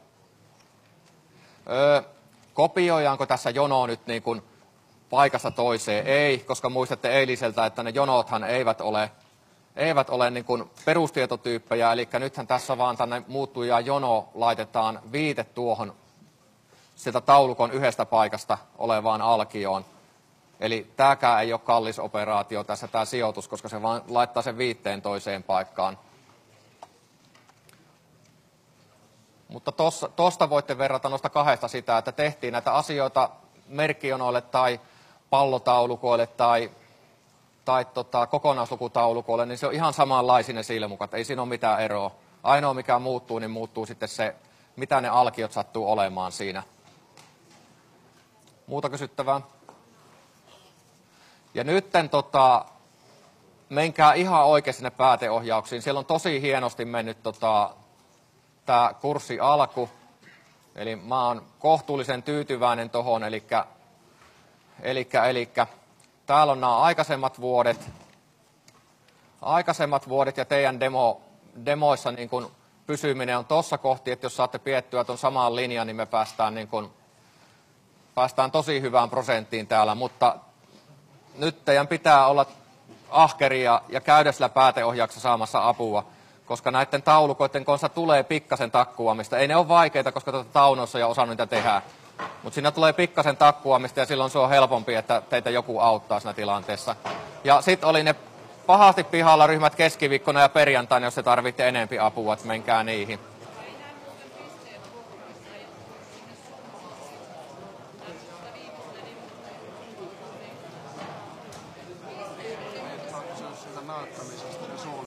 Öö, kopioidaanko tässä jono nyt niin kuin paikasta toiseen? Ei, koska muistatte eiliseltä, että ne jonothan eivät ole, eivät ole niin kuin perustietotyyppejä, eli nythän tässä vaan tänne muuttuja jono laitetaan viite tuohon sieltä taulukon yhdestä paikasta olevaan alkioon. Eli tämäkään ei ole kallis operaatio tässä tämä sijoitus, koska se vaan laittaa sen viitteen toiseen paikkaan. Mutta tuosta voitte verrata noista kahdesta sitä, että tehtiin näitä asioita merkkijonoille tai pallotaulukoille tai, tai tota, kokonaislukutaulukoille, niin se on ihan samanlaisia ne silmukat, ei siinä ole mitään eroa. Ainoa mikä muuttuu, niin muuttuu sitten se, mitä ne alkiot sattuu olemaan siinä. Muuta kysyttävää? Ja nytten tota, menkää ihan oikein sinne pääteohjauksiin. Siellä on tosi hienosti mennyt tota, tämä kurssi alku. Eli mä oon kohtuullisen tyytyväinen tohon, elikkä, elikkä, elikkä täällä on nämä aikaisemmat vuodet, aikaisemmat vuodet ja teidän demo, demoissa niin kun pysyminen on tuossa kohti, että jos saatte piettyä tuon samaan linjan, niin me päästään, niin kun, päästään tosi hyvään prosenttiin täällä, mutta nyt teidän pitää olla ahkeria ja käydä sillä pääteohjauksessa saamassa apua, koska näiden taulukoiden kanssa tulee pikkasen takkuamista. Ei ne ole vaikeita, koska tätä taunoissa ja osannut niitä tehdä. Mutta siinä tulee pikkasen takkuamista ja silloin se on helpompi, että teitä joku auttaa siinä tilanteessa. Ja sitten oli ne pahasti pihalla ryhmät keskiviikkona ja perjantaina, jos te tarvitte enempi apua, että menkää niihin.